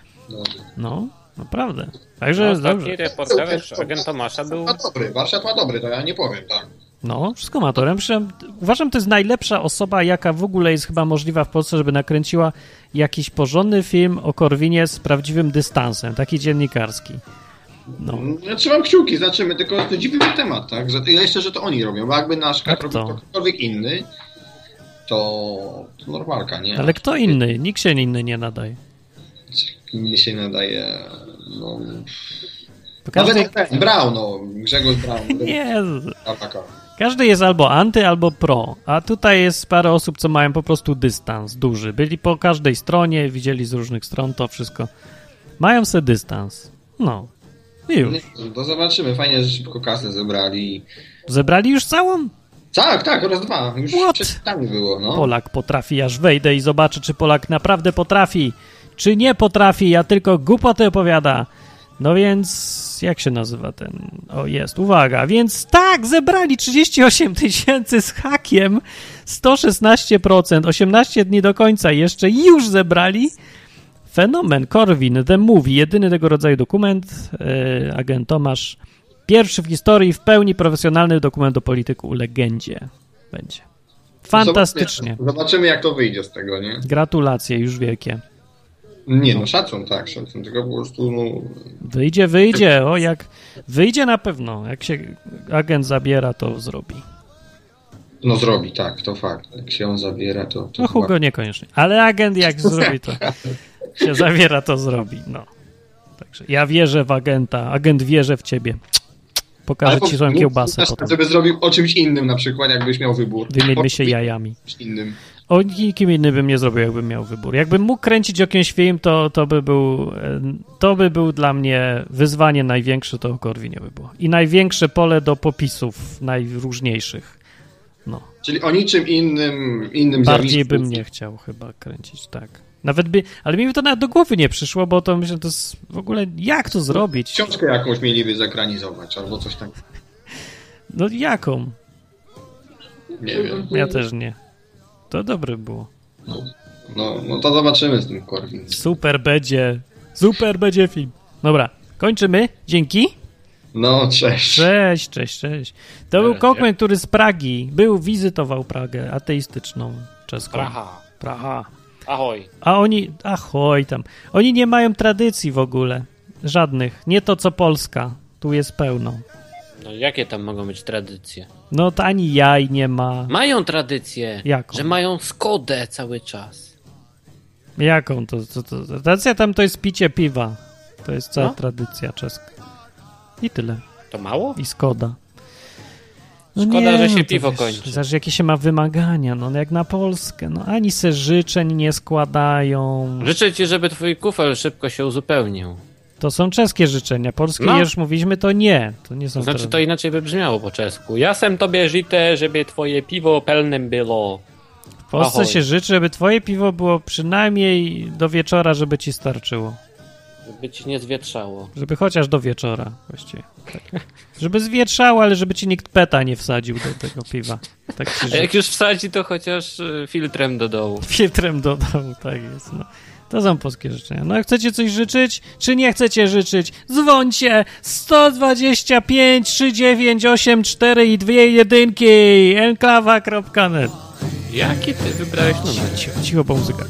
No, naprawdę. Także jest dobrze. Ostatni reportaż agent Tomasza był... Warsztat ma dobry, to ja nie powiem, tak. No, wszystko matorem. Uważam, to jest najlepsza osoba, jaka w ogóle jest chyba możliwa w Polsce, żeby nakręciła jakiś porządny film o Korwinie z prawdziwym dystansem, taki dziennikarski. No. Ja trzymam kciuki, zobaczymy, tylko to dziwny temat, tak? Że ja jeszcze, że to oni robią, bo jakby nasz robił to ktokolwiek inny, to normalka, nie? Ale kto inny? Nikt się inny nie nadaje. Inny się nadaje, no... Każdy... Nawet Brown, Grzegorz Brown. Nie. Każdy jest albo anty, albo pro, a tutaj jest parę osób, co mają po prostu dystans duży. Byli po każdej stronie, widzieli z różnych stron to wszystko. Mają sobie dystans. No. I już. To zobaczymy. Fajnie, że szybko kasę zebrali. Zebrali już całą? Tak, oraz 2. Już przed nami było, no. Polak potrafi, aż wejdę i zobaczę, czy Polak naprawdę potrafi, czy nie potrafi, a tylko głupoty opowiada. No więc, jak się nazywa ten? O, jest, uwaga. Więc tak, zebrali 38 000 z hakiem, 116%, 18 dni do końca jeszcze już zebrali. Fenomen, Korwin, The Movie, jedyny tego rodzaju dokument, agent Tomasz, pierwszy w historii w pełni profesjonalny dokument o polityku, legendzie będzie. Fantastycznie. Zobaczymy, jak to wyjdzie z tego, nie? Gratulacje, już wielkie. Nie, no szacun, tylko po prostu, no... Wyjdzie, o jak... Wyjdzie na pewno, jak się agent zabiera, to zrobi. No zrobi, tak, to fakt. Jak się on zabiera, to no Hugo chyba... niekoniecznie, ale agent jak zrobi, to się zabiera, to zrobi, no. Także ja wierzę w agenta, agent wierzy w ciebie. Pokażę ci swoją kiełbasę potem. Żeby zrobił o czymś innym na przykład, jakbyś miał wybór. Wymieńmy się jajami. Innym. O nikim innym bym nie zrobił, jakbym miał wybór. Jakbym mógł kręcić jakimś film, to by był dla mnie wyzwanie największe, to o Korwinie by było. I największe pole do popisów najróżniejszych. No. Czyli o niczym innym bardziej bym nie chciał chyba kręcić, tak. Ale mi to nawet do głowy nie przyszło, bo to myślę, to jest w ogóle jak to zrobić? Książkę jakąś mieliby zekranizować, albo coś tak. No jaką? Nie wiem. Ja też nie. To dobre było. No to zobaczymy z tym Korwin. Super będzie film. Dobra, kończymy. Dzięki. No, cześć. Cześć. To był Kokmen, który z Pragi wizytował Pragę ateistyczną czeską. Praha. Ahoj. A ahoj tam. Oni nie mają tradycji w ogóle. Żadnych. Nie to, co Polska. Tu jest pełno. No jakie tam mogą być tradycje? No to ani jaj nie ma. Mają tradycję. Jaką? Że mają Skodę cały czas. Jaką? Tradycja tam to jest picie piwa. To jest cała tradycja czeska. I tyle. To mało? I Skoda. No szkoda, że się piwo kończy. Zobacz, jakie się ma wymagania, no jak na Polskę. No ani se życzeń nie składają. Życzę ci, żeby twój kufel szybko się uzupełnił. To są czeskie życzenia. Polskie już mówiliśmy, to nie. To nie są znaczy, to inaczej by brzmiało po czesku. Ja sem tobie życzę, żeby twoje piwo pełnym było. W Polsce się życzy, żeby twoje piwo było przynajmniej do wieczora, żeby ci starczyło. Żeby ci nie zwietrzało. Żeby chociaż do wieczora właściwie. Tak. Żeby zwietrzało, ale żeby ci nikt peta nie wsadził do tego piwa. Tak a jak już wsadzi, to chociaż filtrem do dołu. Filtrem do dołu, tak jest. No. To są polskie życzenia. No jak chcecie coś życzyć, czy nie chcecie życzyć? Dzwońcie 125 3984 i 2 jedynki enklawa.net. Jaki ty wybrałeś numer? Cicho, bo muzyka.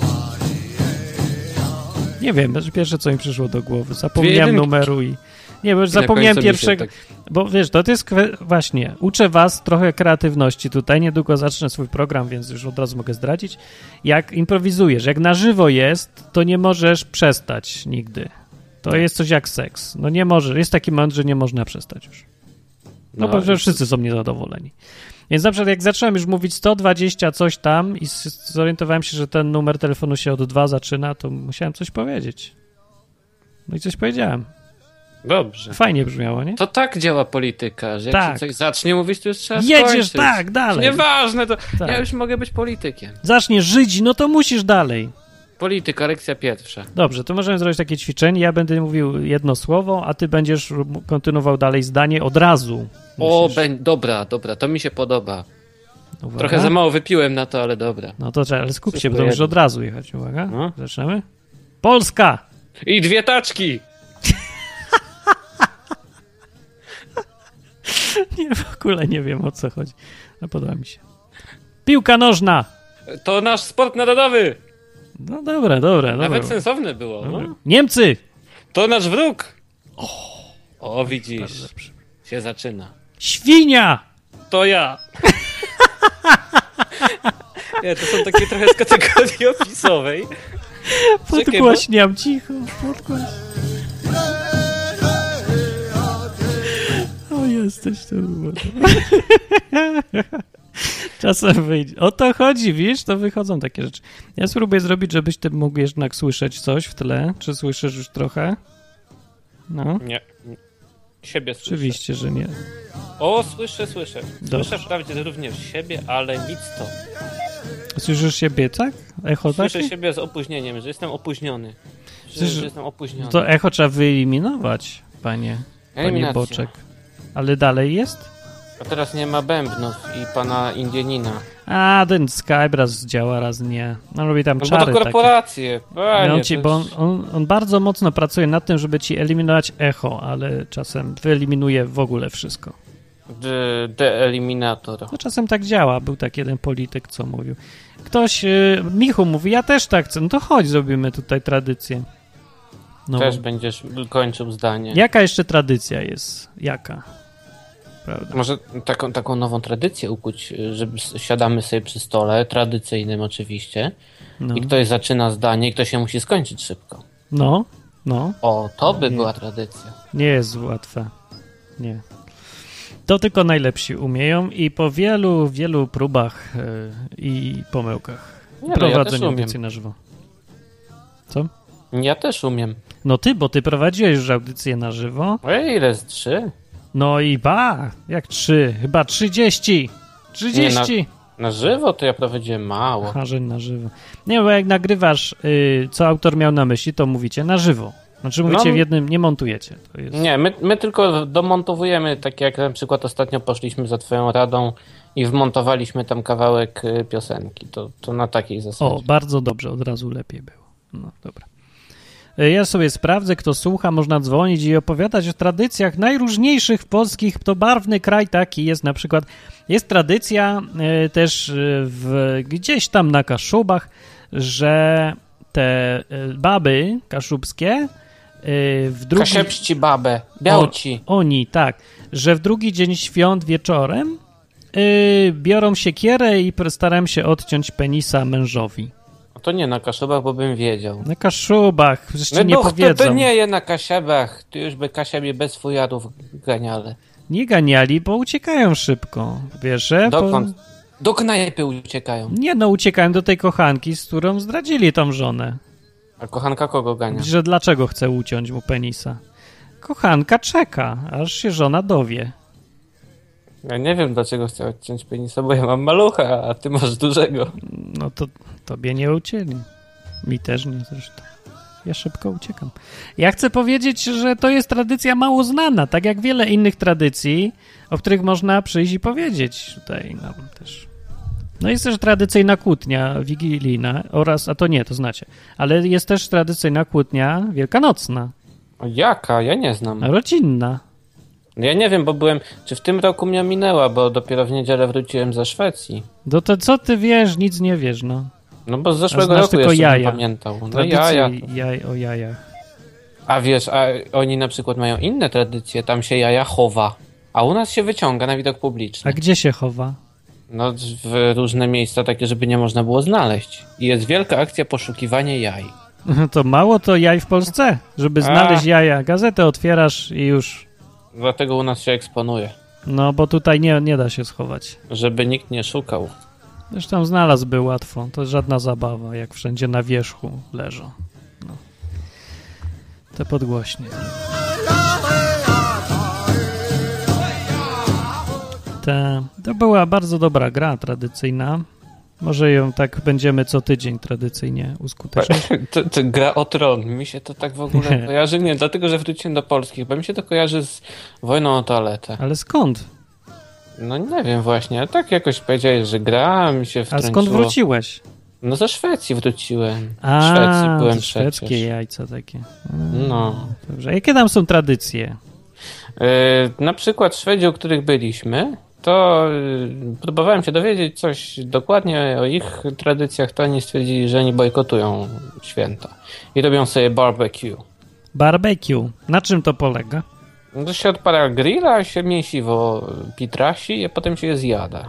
Nie wiem, pierwsze co mi przyszło do głowy. Zapomniałem numeru i... Nie, bo już zapomniałem pierwszego... Tak... Bo wiesz, to jest właśnie... Uczę was trochę kreatywności tutaj. Niedługo zacznę swój program, więc już od razu mogę zdradzić. Jak improwizujesz, jak na żywo jest, to nie możesz przestać nigdy. To jest coś jak seks. No nie możesz. Jest taki moment, że nie można przestać już. No bo wszyscy są niezadowoleni. Więc na przykład jak zacząłem już mówić 120 coś tam i zorientowałem się, że ten numer telefonu się od 2 zaczyna, to musiałem coś powiedzieć. No i coś powiedziałem. Dobrze. Fajnie brzmiało, nie? To tak działa polityka, że jak się coś zacznie mówić, to już trzeba jedziesz skończyć. tak, dalej. Nieważne, to ja już mogę być politykiem. Zaczniesz żyć, no to musisz dalej. Polityka, lekcja pierwsza. Dobrze, to możemy zrobić takie ćwiczenie. Ja będę mówił jedno słowo, a ty będziesz kontynuował dalej zdanie od razu. Dobra, to mi się podoba. Uwaga. Trochę za mało wypiłem na to, ale dobra. No to ale skup się, bo to musisz od razu jechać. Uwaga, zaczynamy. Polska! I 2 taczki! Nie, w ogóle nie wiem, o co chodzi. No podoba mi się. Piłka nożna! To nasz sport narodowy! No dobra. Nawet sensowne było. No. Niemcy! To nasz wróg! O, widzisz. Się zaczyna. Świnia! To ja! Nie, to są takie trochę z kategorii opisowej. Podgłaśniam cicho. O, jesteś to było. Czasem wyjdzie. O to chodzi, wiesz? To wychodzą takie rzeczy. Ja spróbuję zrobić, żebyś ty mógł jednak słyszeć coś w tle. Czy słyszysz już trochę? No. Nie. Siebie słyszę. Oczywiście, że nie. O, słyszę. Słyszę wprawdzie również siebie, ale nic to. Słyszysz siebie, tak? Echo takie? Słyszę siebie z opóźnieniem, że jestem opóźniony. Że jestem opóźniony. To echo trzeba wyeliminować, panie Boczek. Ale dalej jest? A teraz nie ma bębnów i pana Indianina. A, ten Skype raz działa, raz nie. On robi tam czary takie. Bo to korporacje. Bo on bardzo mocno pracuje nad tym, żeby ci eliminować echo, ale czasem wyeliminuje w ogóle wszystko. Deeliminator. No czasem tak działa. Był taki jeden polityk, co mówił. Ktoś, Michu mówi, ja też tak chcę. No to chodź, zrobimy tutaj tradycję. No. Też będziesz kończył zdanie. Jaka jeszcze tradycja jest? Jaka? Prawda. Może taką nową tradycję ukuć, że siadamy sobie przy stole, tradycyjnym oczywiście, i ktoś zaczyna zdanie i ktoś się musi skończyć szybko. No. O, to by była tradycja. Nie jest łatwe. Nie. To tylko najlepsi umieją i po wielu, wielu próbach i pomyłkach prowadzenia audycji na żywo. Co? Ja też umiem. No bo ty prowadziłeś już audycję na żywo. Ile z 3? No i jak 3? Chyba 30. 30! Nie, na żywo to ja prowadziłem mało. Aha, że na żywo. Nie, bo jak nagrywasz, co autor miał na myśli, to mówicie na żywo. Znaczy mówicie w jednym, nie montujecie. To jest... Nie, my tylko domontowujemy, tak jak na przykład ostatnio poszliśmy za twoją radą i wmontowaliśmy tam kawałek piosenki. To na takiej zasadzie. O, bardzo dobrze, od razu lepiej było. No, dobra. Ja sobie sprawdzę, kto słucha, można dzwonić i opowiadać o tradycjach najróżniejszych polskich. To barwny kraj taki jest na przykład. Jest tradycja też gdzieś tam na Kaszubach, że te baby kaszubskie w drugi... Kaszepści babę, białci. Oni, tak, że w drugi dzień świąt wieczorem biorą siekierę i starają się odciąć penisa mężowi. To nie na Kaszubach, bo bym wiedział. Na Kaszubach, jeszcze nie powiedzą. To nie je na Kaszebach, tu już by Kasiebie bez fujarów ganiali. Nie ganiali, bo uciekają szybko, wiesz? Dokąd? Do knajpy uciekają. Nie, no uciekają do tej kochanki, z którą zdradzili tą żonę. A kochanka kogo gania? Że dlaczego chce uciąć mu penisa? Kochanka czeka, aż się żona dowie. Ja nie wiem, dlaczego chcę odciąć penisa, bo ja mam malucha, a ty masz dużego. No to tobie nie ucięli. Mi też nie zresztą. Ja szybko uciekam. Ja chcę powiedzieć, że to jest tradycja mało znana, tak jak wiele innych tradycji, o których można przyjść i powiedzieć tutaj nam też. No jest też tradycyjna kłótnia wigilijna oraz, a to nie, to znacie, ale jest też tradycyjna kłótnia wielkanocna. O, jaka? Ja nie znam. Rodzinna. Ja nie wiem, bo czy w tym roku mnie minęła, bo dopiero w niedzielę wróciłem ze Szwecji. No to co ty wiesz? Nic nie wiesz, no. No bo z zeszłego roku jeszcze jaja. nie pamiętał. No Tradycji o jajach. A wiesz, oni na przykład mają inne tradycje, tam się jaja chowa, a u nas się wyciąga na widok publiczny. A gdzie się chowa? No w różne miejsca takie, żeby nie można było znaleźć. I jest wielka akcja poszukiwania jaj. To mało to jaj w Polsce, żeby znaleźć jaja. Gazetę otwierasz i już... Dlatego u nas się eksponuje. No, bo tutaj nie da się schować. Żeby nikt nie szukał. Zresztą znalazłby łatwo. To jest żadna zabawa, jak wszędzie na wierzchu leżą. No. Te podgłośnie. To była bardzo dobra gra tradycyjna. Może ją tak będziemy co tydzień tradycyjnie uskuteczniać. To gra o tron. Mi się to tak w ogóle kojarzy. Nie, dlatego, że wróciłem do Polski. Bo mi się to kojarzy z wojną o toaletę. Ale skąd? No nie wiem właśnie. Tak jakoś powiedziałeś, że gra mi się wtrąciło. A skąd wróciłeś? No ze Szwecji wróciłem. W Szwecji byłem szwedzkie przecież. Jajca takie. No. Dobrze. Jakie tam są tradycje? Na przykład Szwedzi, o których byliśmy, to próbowałem się dowiedzieć coś dokładnie o ich tradycjach, to oni stwierdzili, że oni bojkotują święta i robią sobie barbecue. Barbecue. Na czym to polega? To się odpala grilla, się mięsiwo pitrasi, a potem się je zjada.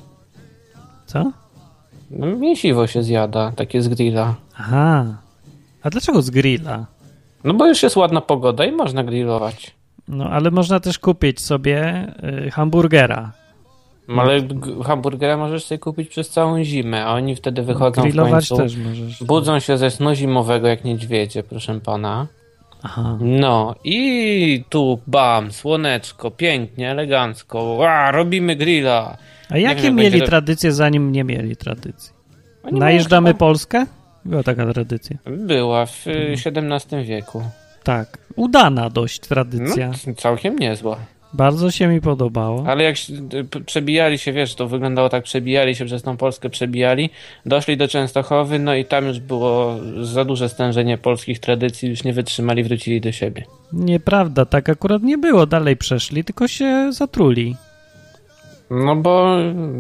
Co? No, mięsiwo się zjada, takie z grilla. Aha. A dlaczego z grilla? No bo już jest ładna pogoda i można grillować. No, ale można też kupić sobie hamburgera. Ale hamburgera możesz sobie kupić przez całą zimę, a oni wtedy wychodzą grillować w końcu. Też możesz. Budzą się ze snu zimowego jak niedźwiedzie, proszę pana. Aha. No i tu bam, słoneczko, pięknie, elegancko. Robimy grilla. A jakie mieli tradycje, zanim nie mieli tradycji? Najeżdżamy Polskę? Była taka tradycja. Była w XVII wieku. Tak, udana dość tradycja. No, całkiem niezła. Bardzo się mi podobało. Ale jak przebijali się, wiesz, to wyglądało tak, przebijali się przez tą Polskę, doszli do Częstochowy, no i tam już było za duże stężenie polskich tradycji, już nie wytrzymali, wrócili do siebie. Nieprawda, tak akurat nie było, dalej przeszli, tylko się zatruli. No bo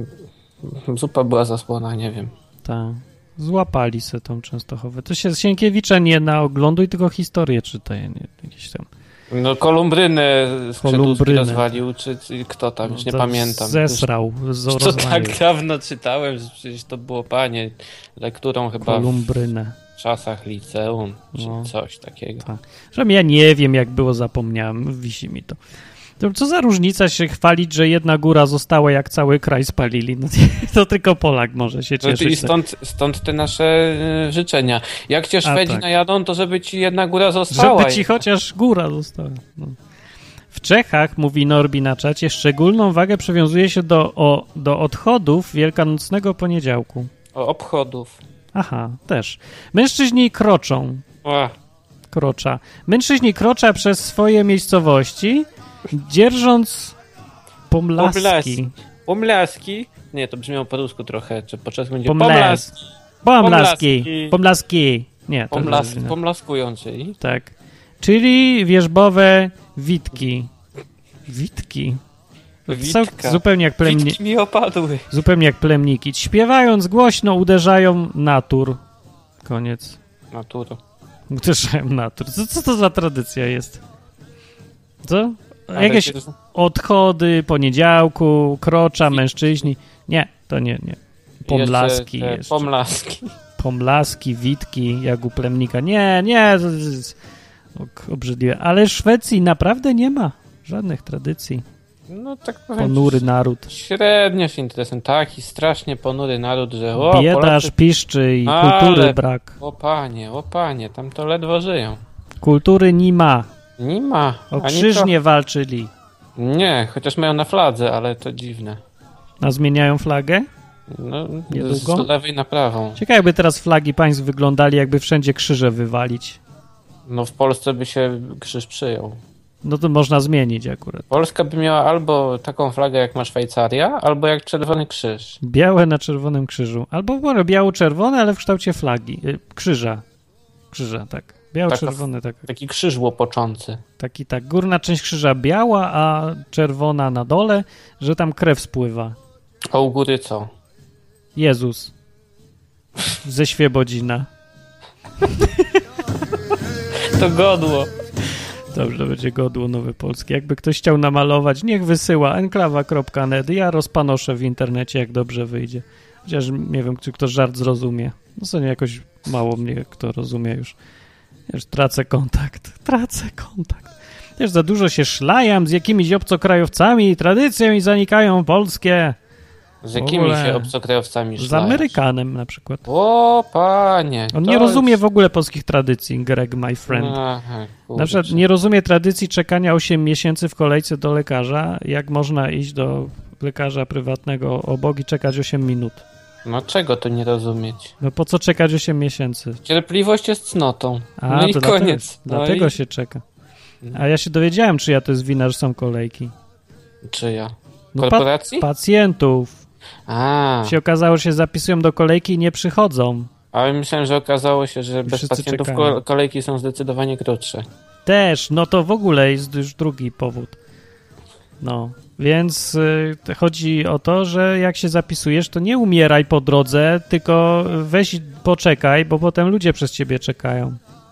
zupa była zasłona, nie wiem. Tak, złapali se tą Częstochowę. To się Sienkiewicza nie naogląduj, tylko historię czytaj, nie jakieś tam. No Kolumbrynę Skrzytuski rozwalił, czy kto tam, już nie pamiętam. Zesrał. To tak dawno czytałem, że przecież to było, panie, lekturą chyba Kolumbrynę. W czasach liceum, czy coś takiego. Tak. Że ja nie wiem, jak było, zapomniałem, wisi mi to. To co za różnica się chwalić, że jedna góra została, jak cały kraj spalili? No, to tylko Polak może się cieszyć. I stąd te nasze życzenia. Jak cię Szwedzi najadą, to żeby ci jedna góra została. Żeby ci chociaż góra została. No. W Czechach, mówi Norbi na czacie, szczególną wagę przywiązuje się do odchodów wielkanocnego poniedziałku. Obchodów. Aha, też. Mężczyźni kroczą. Krocza. Mężczyźni krocza przez swoje miejscowości, dzierżąc pomlaski. Pomlaski? Nie, to brzmiało po rusku trochę. Czy po czesku będzie pomlaski. Nie, to pomlaskujący. Tak. Czyli wierzbowe witki. Witki? Zupełnie jak plemniki. Witki mi opadły. Zupełnie jak plemniki. Śpiewając głośno uderzają natur. Koniec. Uderzają natur. Co to za tradycja jest? Co? Jakieś odchody poniedziałku, krocza, mężczyźni. Nie, to nie. Pomlaski jeszcze. Pomlaski, witki, jak u plemnika. Nie, to jest obrzydliwe. Ale w Szwecji naprawdę nie ma żadnych tradycji. No tak powiem. Ponury naród. Średnio się interesuję. Taki strasznie ponury naród, że biedaż, Polacy... piszczy i kultury brak. O panie, tam to ledwo żyją. Kultury nie ma. Nie ma. O krzyż nie walczyli. Nie, chociaż mają na fladze, ale to dziwne. A zmieniają flagę? No, niedługo? Z lewej na prawą. Ciekawe, jakby teraz flagi państw wyglądali, jakby wszędzie krzyże wywalić. No w Polsce by się krzyż przyjął. No to można zmienić akurat. Polska by miała albo taką flagę, jak ma Szwajcaria, albo jak Czerwony Krzyż. Białe na czerwonym krzyżu. Albo biało-czerwone, ale w kształcie flagi. Krzyża, tak. Biało-czerwony, tak. Taki krzyż łopoczący. Taki, tak. Górna część krzyża biała, a czerwona na dole, że tam krew spływa. A u góry co? Jezus. Ze Świebodzina. To godło. Dobrze, to będzie godło nowe polskie. Jakby ktoś chciał namalować, niech wysyła enklawa.net. Ja rozpanoszę w internecie, jak dobrze wyjdzie. Chociaż nie wiem, czy ktoś żart zrozumie. No co nie, jakoś mało mnie kto rozumie już. Już tracę kontakt. Też za dużo się szlajam z jakimiś obcokrajowcami, tradycją i zanikają polskie. Z jakimi się obcokrajowcami szlajasz? Z Amerykanem na przykład. O, panie. On nie rozumie w ogóle polskich tradycji, Greg, my friend. Na przykład nie rozumie tradycji czekania 8 miesięcy w kolejce do lekarza, jak można iść do lekarza prywatnego obok i czekać 8 minut. No czego to nie rozumieć? No po co czekać 8 miesięcy? Cierpliwość jest cnotą. No i koniec. Dlatego się czeka. A ja się dowiedziałem, czyja to jest wina, że są kolejki. Czyja? Korporacji? Pacjentów. Się okazało, że się zapisują do kolejki i nie przychodzą. Ale myślałem, że okazało się, że bez pacjentów kolejki są zdecydowanie krótsze. Też, no to w ogóle jest już drugi powód. No, więc chodzi o to, że jak się zapisujesz, to nie umieraj po drodze, tylko weź poczekaj, bo potem ludzie przez ciebie czekają.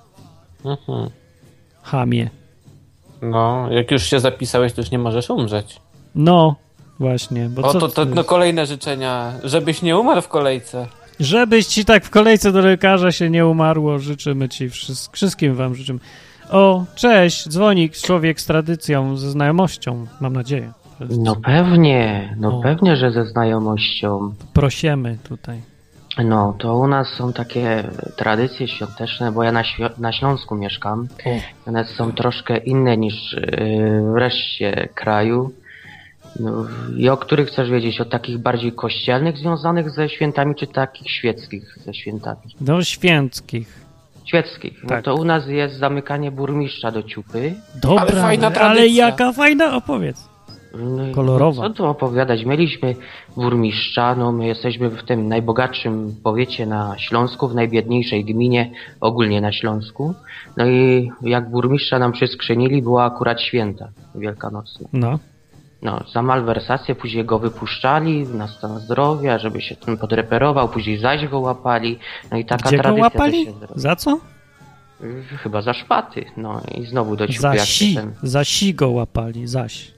Chamie. No, jak już się zapisałeś, to już nie możesz umrzeć. No, właśnie. Bo to kolejne życzenia, żebyś nie umarł w kolejce. Żebyś ci tak w kolejce do lekarza się nie umarło, życzymy ci, wszystkim wam życzymy. O, cześć, dzwoni człowiek z tradycją, ze znajomością, mam nadzieję. No pewnie, że ze znajomością. Prosimy tutaj. No, to u nas są takie tradycje świąteczne, bo ja na Śląsku mieszkam. One są troszkę inne niż w reszcie kraju. No, i o których chcesz wiedzieć? O takich bardziej kościelnych związanych ze świętami, czy takich świeckich ze świętami? No, świeckich. No to u nas jest zamykanie burmistrza do ciupy. Dobra, ale fajna tradycja. Ale jaka fajna, opowiedz. No kolorowa. Co tu opowiadać? Mieliśmy burmistrza, no my jesteśmy w tym najbogatszym powiecie na Śląsku, w najbiedniejszej gminie ogólnie na Śląsku. No i jak burmistrza nam przyskrzynili, była akurat święta wielkanocne. No, za malwersację później go wypuszczali na stan zdrowia, żeby się ten podreperował, później zaś go łapali. No i taka Gdzie tradycja go łapali? też się zrobiła. Za co? Chyba za szpaty. No i znowu do ciupy. Za si go łapali, zaś.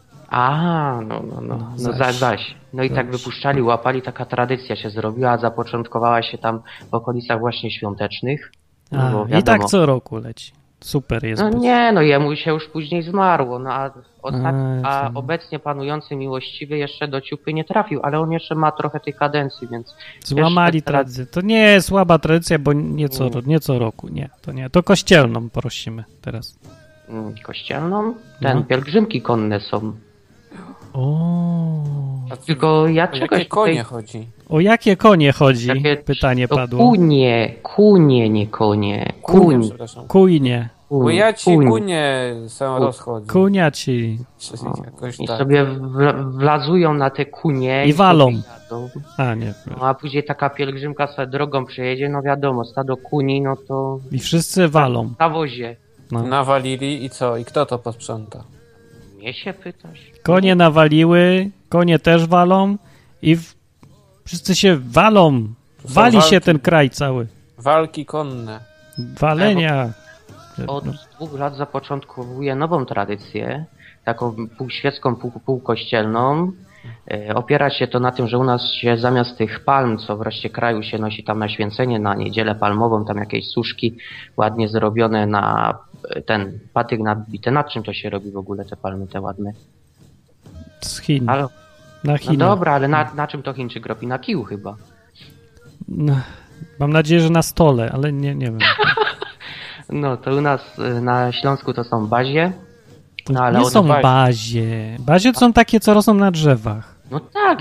Zaś. No i tak wypuszczali, łapali, taka tradycja się zrobiła, zapoczątkowała się tam w okolicach właśnie świątecznych. I tak co roku leci. Super jest. No nie, no jemu się już później zmarło, no a to... obecnie panujący miłościwy jeszcze do ciupy nie trafił, ale on jeszcze ma trochę tej kadencji, więc... Złamali tradycję. To nie jest słaba tradycja, bo nie co roku, nie. To nie. To kościelną prosimy teraz. Kościelną? Pielgrzymki konne są. O. Tylko ja o jakie konie chodzi? O jakie konie chodzi? Pytanie padło. Kunie, nie konie. Kujnie. Kunie są rozchodzą. Kuniaci. I sobie wlazują na te kunie. I walą. A nie. No, a później taka pielgrzymka sobie drogą przejedzie, no wiadomo, stado kuni, no to... I wszyscy walą. Na wozie. No. Nawalili i co? I kto to posprząta? Mnie się pytasz? Konie nawaliły, konie też walą i wszyscy się walą. Wali się ten kraj cały. Walki konne. Walenia. Od 2 lat zapoczątkowuję nową tradycję, taką półświecką, półkościelną. Opiera się to na tym, że u nas się zamiast tych palm, co w reszcie kraju się nosi tam na święcenie, na niedzielę palmową, tam jakieś suszki ładnie zrobione na ten patyk nabity. Na czym to się robi w ogóle te palmy te ładne? Z Chin. Ale, na Chinach. No dobra, ale na czym to Chińczyk robi? Na kiju chyba. No, mam nadzieję, że na stole, ale nie wiem. No to u nas na Śląsku to są bazie. No, ale nie są bazie. Bazie to są takie, co rosną na drzewach. No tak,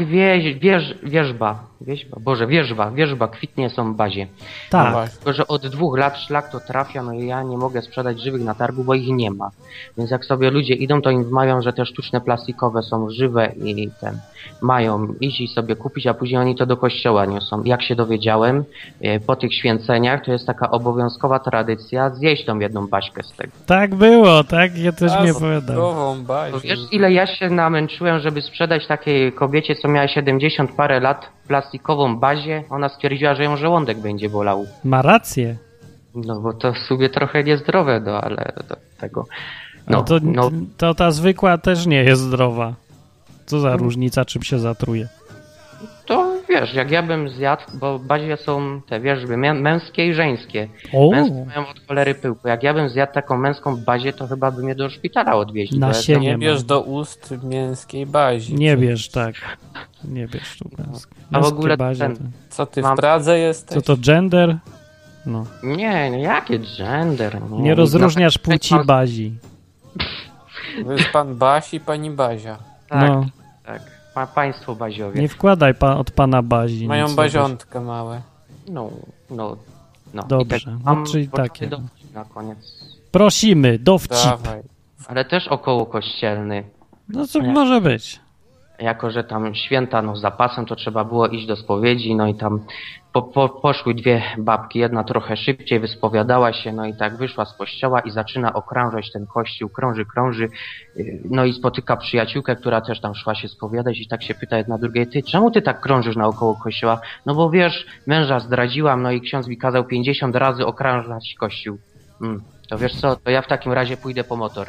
wierzba, kwitnie są bazie. Tak. No, tylko, że od 2 lat szlak to trafia, no i ja nie mogę sprzedać żywych na targu, bo ich nie ma. Więc jak sobie ludzie idą, to im wmawiam, że te sztuczne plastikowe są żywe i mają iść i sobie kupić, a później oni to do kościoła niosą. Jak się dowiedziałem, po tych święceniach to jest taka obowiązkowa tradycja zjeść tą jedną baśkę z tego. Tak było, tak? Ja też mi opowiadał. Wiesz, ile ja się namęczyłem, żeby sprzedać takiej kobiecie, co miała 70 parę lat, plastikową bazie, ona stwierdziła, że ją żołądek będzie bolał. Ma rację. No bo to sobie trochę niezdrowe, ale do tego... To ta zwykła też nie jest zdrowa. Co za różnica, czym się zatruje? To wiesz, jak ja bym zjadł, bo bazie są te wierzby męskie i żeńskie. Męskie mają od cholery pyłku. Jak ja bym zjadł taką męską bazie, to chyba by mnie do szpitala odwieźli. Nie bierz do ust męskiej bazi. Nie bierz, tak. Nie bierz tu a w ogóle bazie, co ty w Pradze jesteś? Co to gender? No. Nie, no jakie gender? Nie rozróżniasz płci bazi. Jest pan Basi, pani Bazia. Tak, no. Tak. Państwo baziowie. Nie wkładaj od pana bazi. Mają baziątkę małe. No. Dobrze, czyli takie. Na koniec. Prosimy, dowcip. Dawaj. Ale też około kościelny. No co może być? Jako, że tam święta z zapasem, to trzeba było iść do spowiedzi, no i tam poszły 2 babki, jedna trochę szybciej wyspowiadała się, no i tak wyszła z kościoła i zaczyna okrążać ten kościół, krąży, no i spotyka przyjaciółkę, która też tam szła się spowiadać i tak się pyta jedna drugiej, ty czemu ty tak krążysz naokoło kościoła? No bo wiesz, męża zdradziłam, no i ksiądz mi kazał 50 razy okrążać kościół. To wiesz co, to ja w takim razie pójdę po motor.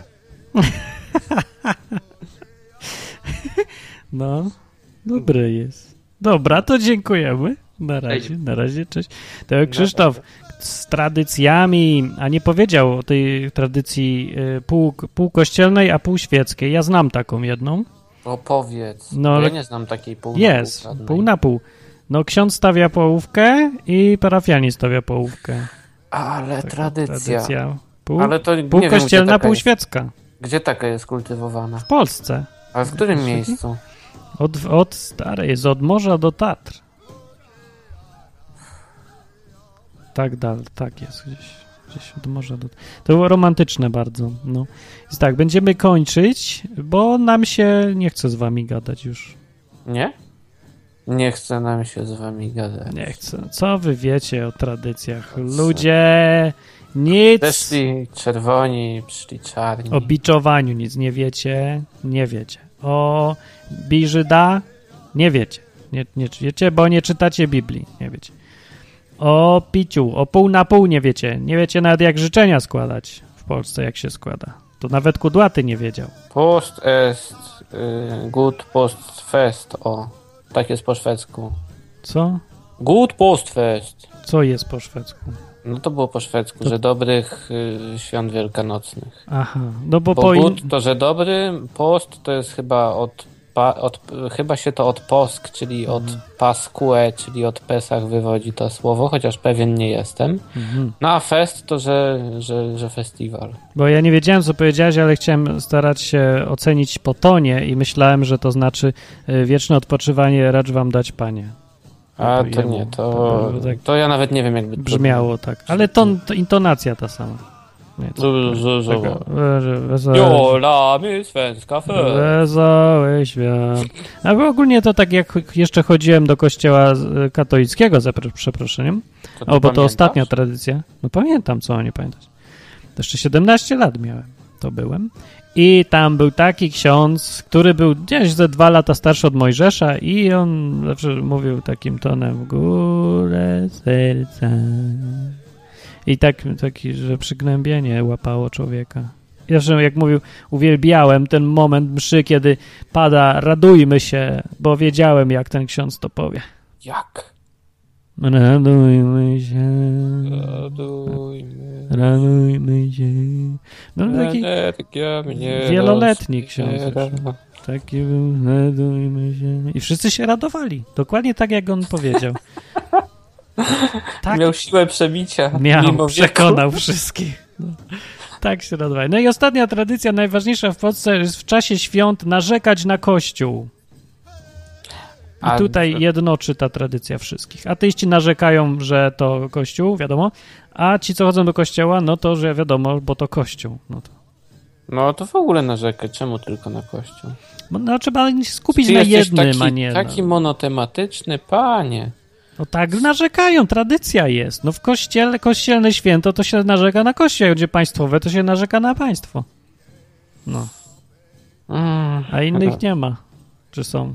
No, dobry jest. Dobra, to dziękujemy. Na razie, cześć. To Krzysztof z tradycjami, a nie powiedział o tej tradycji półkościelnej, a półświeckiej. Ja znam taką jedną. Opowiedz. No, ja nie znam takiej pół na jest, pół na pół. No, ksiądz stawia połówkę i parafianin stawia połówkę. Ale tradycja. Ale to półkościelna, półświecka. Gdzie taka jest kultywowana? W Polsce. A w którym miejscu? Od starej, jest od morza do Tatr. Tak jest gdzieś od morza do... To było romantyczne bardzo. No. Jest tak, będziemy kończyć, bo nam się nie chce z wami gadać już. Nie? Nie chce nam się z wami gadać. Nie chce. Co wy wiecie o tradycjach? Ludzie, nic... Przyszli czerwoni, przyszli czarni. O biczowaniu nic nie wiecie. O Biżyda nie wiecie. Nie wiecie, bo nie czytacie Biblii. Nie wiecie. O piciu, o pół na pół nie wiecie. Nie wiecie nawet jak życzenia składać w Polsce, jak się składa. To nawet Kudłaty nie wiedział. Post est good post fest. O, tak jest po szwedzku. Co? Good post fest. Co jest po szwedzku? No to było po szwedzku, że dobrych świąt wielkanocnych. Aha, no bo Bóg to, że dobry, post to jest chyba chyba się to od posk, czyli od Pascue, czyli od Pesach wywodzi to słowo, chociaż pewien nie jestem. No a fest to, że festiwal. Bo ja nie wiedziałem, co powiedziałeś, ale chciałem starać się ocenić po tonie i myślałem, że to znaczy wieczne odpoczywanie racz wam dać, Panie. A to nie, to ja nawet nie wiem, jakby to brzmiało tak, ale to intonacja ta sama. Jolamy svenska fest. Wesoły świat. A bo ogólnie to tak jak jeszcze chodziłem do kościoła katolickiego, za przeproszeniem, bo to ostatnia tradycja. No pamiętam, co nie pamiętać. To jeszcze 17 lat miałem, to byłem. I tam był taki ksiądz, który był gdzieś ze 2 lata starszy od Mojżesza i on zawsze mówił takim tonem w górę serca. I taki, że przygnębienie łapało człowieka. Zawsze jak mówił, uwielbiałem ten moment mszy, kiedy pada radujmy się, bo wiedziałem, jak ten ksiądz to powie. Jak? Radujmy się. Radujmy się. No taki wieloletni ksiądz. Taki był, radujmy się. I wszyscy się radowali. Dokładnie tak, jak on powiedział. Tak. Miał siłę przebicia. Przekonał wszystkich. No. Tak się radowali. No i ostatnia tradycja, najważniejsza w Polsce, jest w czasie świąt narzekać na Kościół. I tutaj jednoczy ta tradycja wszystkich. Ateiści narzekają, że to Kościół, wiadomo, a ci, co chodzą do kościoła, no to, że wiadomo, bo to Kościół. No to w ogóle narzekać. Czemu tylko na Kościół? No trzeba się skupić na jednym, a nie... Taki monotematyczny, panie. No tak narzekają, tradycja jest. No w kościelne święto to się narzeka na kościół, gdzie państwowe to się narzeka na państwo. No. A innych nie ma. Czy są?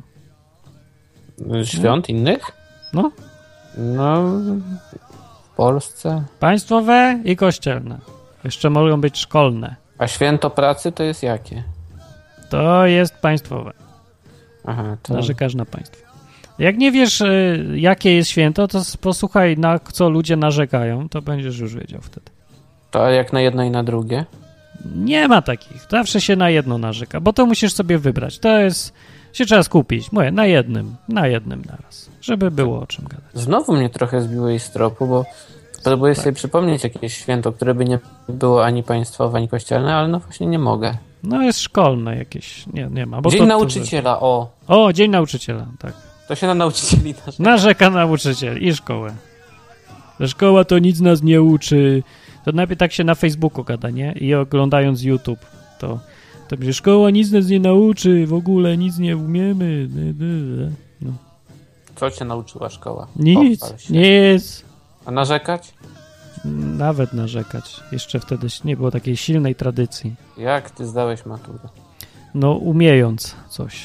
Świąt innych? No. No, w Polsce. Państwowe i kościelne. Jeszcze mogą być szkolne. A święto pracy to jest jakie? To jest państwowe. Aha, to... Narzekasz na państwo. Jak nie wiesz, jakie jest święto, to posłuchaj, na co ludzie narzekają, to będziesz już wiedział wtedy. To jak na jedno i na drugie? Nie ma takich. Zawsze się na jedno narzeka, bo to musisz sobie wybrać. To jest... się trzeba skupić. Mówię, na jednym naraz, żeby było o czym gadać. Znowu mnie trochę zbiłeś z tropu, bo próbuję sobie przypomnieć jakieś święto, które by nie było ani państwowe, ani kościelne, ale no właśnie nie mogę. No jest szkolne jakieś. Nie ma. Bo Dzień nauczyciela, O, Dzień nauczyciela, tak. To się na nauczycieli narzeka. Narzeka nauczyciel i szkołę. Że szkoła to nic nas nie uczy. To najpierw tak się na Facebooku gada, nie? I oglądając YouTube, to będzie szkoła nic nas nie nauczy, w ogóle nic nie umiemy. No. Co cię nauczyła szkoła? Nic. A narzekać? Nawet narzekać. Jeszcze wtedy nie było takiej silnej tradycji. Jak ty zdałeś maturę? No, umiejąc coś.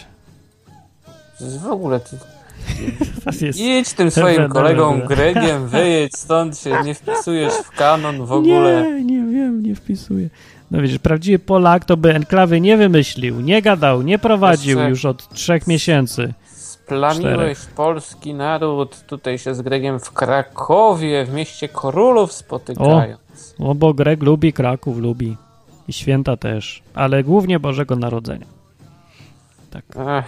W ogóle ty... Idź tym swoim kolegą Gregiem, wyjedź stąd, się nie wpisujesz w kanon w ogóle. Nie wiem, nie wpisuję. No widzisz, prawdziwy Polak to by enklawy nie wymyślił, nie gadał, nie prowadził już od 3 miesięcy. Splamiłeś polski naród, tutaj się z Gregiem w Krakowie, w mieście królów spotykając. Bo Greg lubi Kraków, lubi. I święta też, ale głównie Bożego Narodzenia. Tak.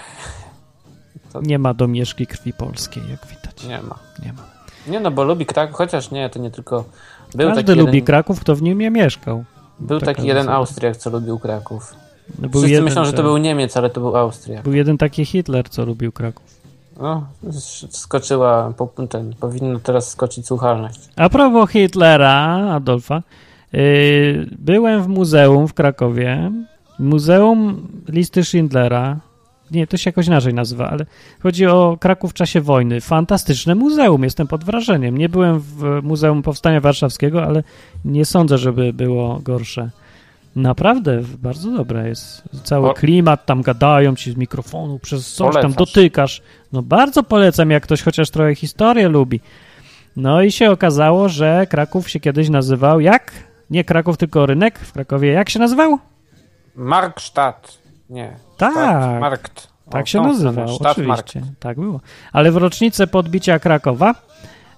Nie ma domieszki krwi polskiej, jak widać. Nie ma. Nie no, bo lubi Kraków, chociaż nie, to nie tylko... Każdy lubi Kraków, kto w nim nie mieszkał. Był taki jeden Austriak, co lubił Kraków. Wszyscy myślą, że to był Niemiec, ale to był Austriak. Był jeden taki Hitler, co lubił Kraków. No, skoczyła, powinno teraz skoczyć słuchalność. A propos Hitlera, Adolfa, byłem w muzeum w Krakowie. Muzeum Listy Schindlera. Nie, to się jakoś inaczej nazywa, ale chodzi o Kraków w czasie wojny. Fantastyczne muzeum, jestem pod wrażeniem. Nie byłem w Muzeum Powstania Warszawskiego, ale nie sądzę, żeby było gorsze. Naprawdę, bardzo dobre jest. Cały klimat, tam gadają ci z mikrofonu, przez coś tam dotykasz. No bardzo polecam, jak ktoś chociaż trochę historię lubi. No i się okazało, że Kraków się kiedyś nazywał jak? Nie Kraków, tylko rynek w Krakowie. Jak się nazywał? Markstadt. Nie. Tak. Markt. Tak się nazywał, oczywiście. Tak było. Ale w rocznicę podbicia Krakowa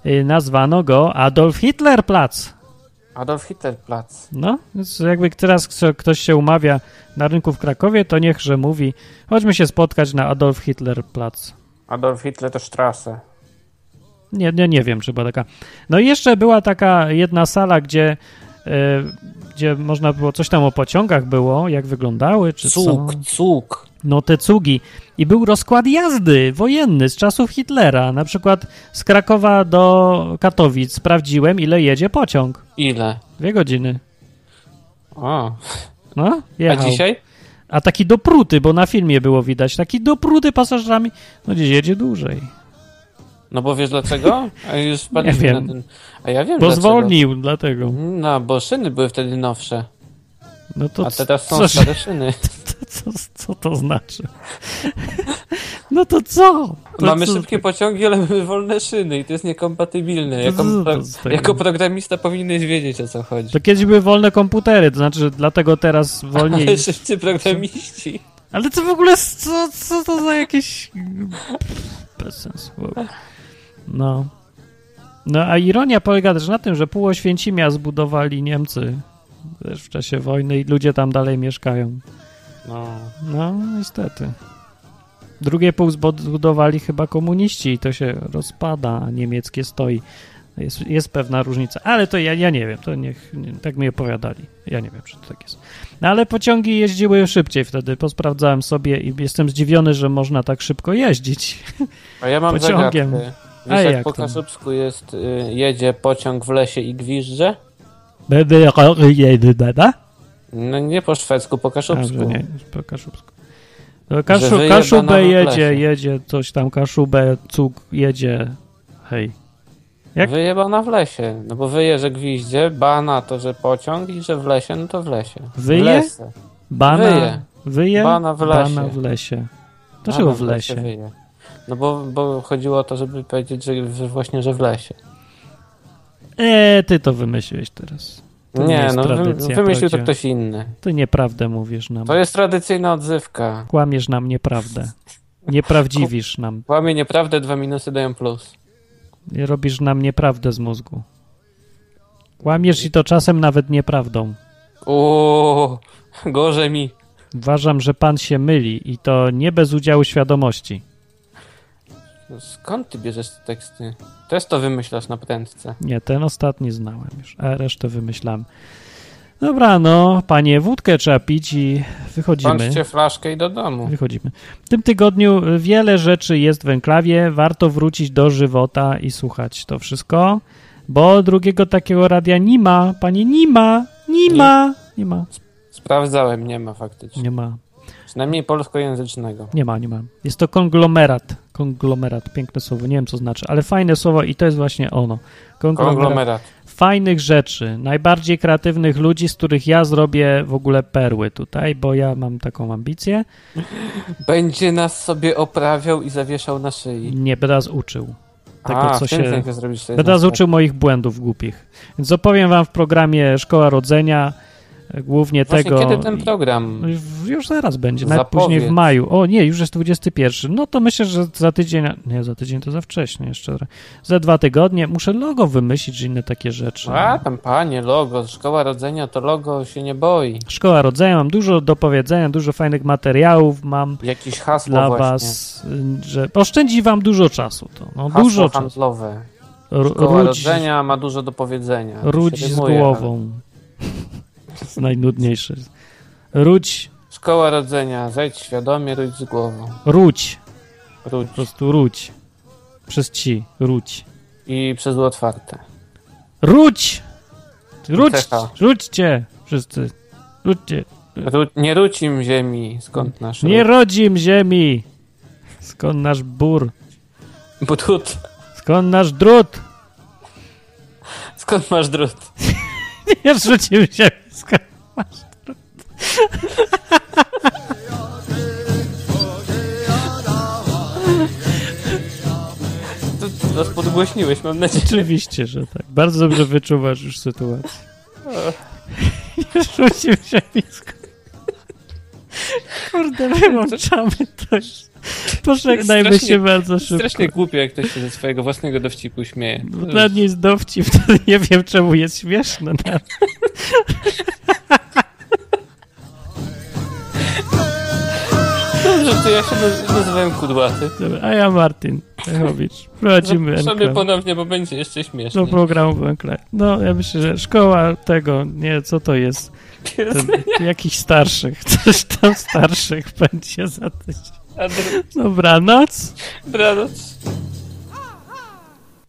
nazwano go Adolf Hitler Platz. Adolf Hitler Platz. No, więc jakby teraz ktoś się umawia na rynku w Krakowie, to niechże mówi, chodźmy się spotkać na Adolf Hitler Platz. Adolf Hitler to Strasse. Nie wiem, czy była taka. No i jeszcze była taka jedna sala, gdzie można było, coś tam o pociągach było, jak wyglądały, czy Cug. No te cugi. I był rozkład jazdy wojenny z czasów Hitlera. Na przykład z Krakowa do Katowic sprawdziłem, ile jedzie pociąg. Ile? 2 godziny. O. No, jechał. A dzisiaj? A taki dopruty, bo na filmie było widać, taki dopruty pasażerami, no gdzieś jedzie dłużej. No bo wiesz dlaczego? A już Nie wiem. na ten... A ja wiem bo dlaczego. Zwolnił, dlatego. No, bo szyny były wtedy nowsze. No to a teraz są stare szyny. Co to znaczy? No to co? Mamy szybkie pociągi, ale mamy wolne szyny i to jest niekompatybilne. Jako programista powinieneś wiedzieć, o co chodzi. To kiedyś były wolne komputery, to znaczy, że dlatego teraz wolniej... Ale szybcy programiści. Ale to w ogóle, co to za jakieś... Bez sensu. No. No, a ironia polega też na tym, że pół Oświęcimia zbudowali Niemcy też w czasie wojny i ludzie tam dalej mieszkają. No, niestety. Drugie pół zbudowali chyba komuniści i to się rozpada, a niemieckie stoi. Jest pewna różnica, ale to ja nie wiem, to tak mi opowiadali. Ja nie wiem, czy to tak jest. No ale pociągi jeździły szybciej wtedy, posprawdzałem sobie i jestem zdziwiony, że można tak szybko jeździć. A ja mam pociągiem. Zagadkę. Wiesz, jak po Kaszubsku jest, jedzie pociąg w lesie i gwizdże? No nie po szwedzku, po kaszubsku. Nie, po kaszubsku. Kaszubę jedzie, coś tam, Kaszubę, cuk jedzie, hej. Jak? Wyjebana w lesie, no bo wyje, że gwiździe, bana to, że pociąg i że w lesie, no to w lesie. Wyje? Wyje? Bana w lesie. Bana w lesie. Dlaczego w lesie? Wyje. No bo chodziło o to, żeby powiedzieć, że właśnie, że w lesie. Ty to wymyśliłeś teraz. To nie no wymyślił to ktoś inny. Ty nieprawdę mówisz nam. To jest tradycyjna odzywka. Kłamiesz nam nieprawdę. Nieprawdziwisz nam. Kłamie nieprawdę, 2 minusy dają plus. Robisz nam nieprawdę z mózgu. Kłamiesz i to czasem nawet nieprawdą. Gorzej mi. Uważam, że pan się myli i to nie bez udziału świadomości. Skąd ty bierzesz te teksty? Też to wymyślasz na prędce. Nie, ten ostatni znałem już, a resztę wymyślam. Dobra, no, panie, wódkę trzeba pić i wychodzimy. Bądźcie flaszkę i do domu. Wychodzimy. W tym tygodniu wiele rzeczy jest w enklawie. Warto wrócić do żywota i słuchać to wszystko, bo drugiego takiego radia nie ma. Panie, nie ma. Sprawdzałem, nie ma faktycznie. Nie ma. Przynajmniej polskojęzycznego. Nie ma. Jest to konglomerat. Piękne słowo, nie wiem co znaczy, ale fajne słowo i to jest właśnie ono. Konglomerat. Fajnych rzeczy, najbardziej kreatywnych ludzi, z których ja zrobię w ogóle perły tutaj, bo ja mam taką ambicję. Będzie nas sobie oprawiał i zawieszał na szyi. Nie, będę nas uczył. Tego, co się... zrobić, będę nas uczył moich błędów głupich. Więc opowiem wam w programie Szkoła Rodzenia głównie właśnie tego... kiedy ten program? Już zaraz będzie, nawet później w maju. O nie, już jest 21. No to myślę, że za tydzień... Nie, za tydzień to za wcześnie jeszcze. Za 2 tygodnie muszę logo wymyślić, czy inne takie rzeczy. A tam panie, logo, Szkoła Rodzenia to logo się nie boi. Szkoła Rodzenia, mam dużo do powiedzenia, dużo fajnych materiałów, mam jakieś hasło dla właśnie. was, że oszczędzi wam dużo czasu. To. No, hasło dużo handlowe. Czasu. Szkoła Rodzenia ma dużo do powiedzenia. Rudź z głową. To jest najnudniejsze. Rudź. Szkoła Rodzenia, zejdź świadomie, rudź z głową. Rudź. Po prostu rudź. Przez ci, rudź. I przez U otwarte. Rudź! Rudźcie! Wszyscy. Rudźcie. Nie rucim ziemi, skąd nasz Nie rodzim ziemi! Skąd nasz bór? Drut. Skąd nasz drut? Skąd masz drut? Nie rzucił ziemi, skąd masz drut? To nas podgłośniłeś, mam nadzieję. Oczywiście, że tak. Bardzo dobrze wyczuwasz już sytuację. Nie rzucił ziemi, skąd... Kurde, wyłączamy to już. Pożegnajmy się bardzo szybko. Strasznie głupio, jak ktoś się ze swojego własnego dowcipu śmieje. To nawet nie jest dowcip, to nie wiem, czemu jest śmieszne. Dobrze, to ja się nazywałem Kudłaty. Dobra, a ja Martin Lechowicz. Prowadzimy Zapraszamy ponownie, bo będzie jeszcze śmieszne. Do programu Enclave. No, ja myślę, że szkoła tego, nie, co to jest? Jakichś starszych, coś tam starszych będzie za tydzień. Dobranoc. Dobranoc.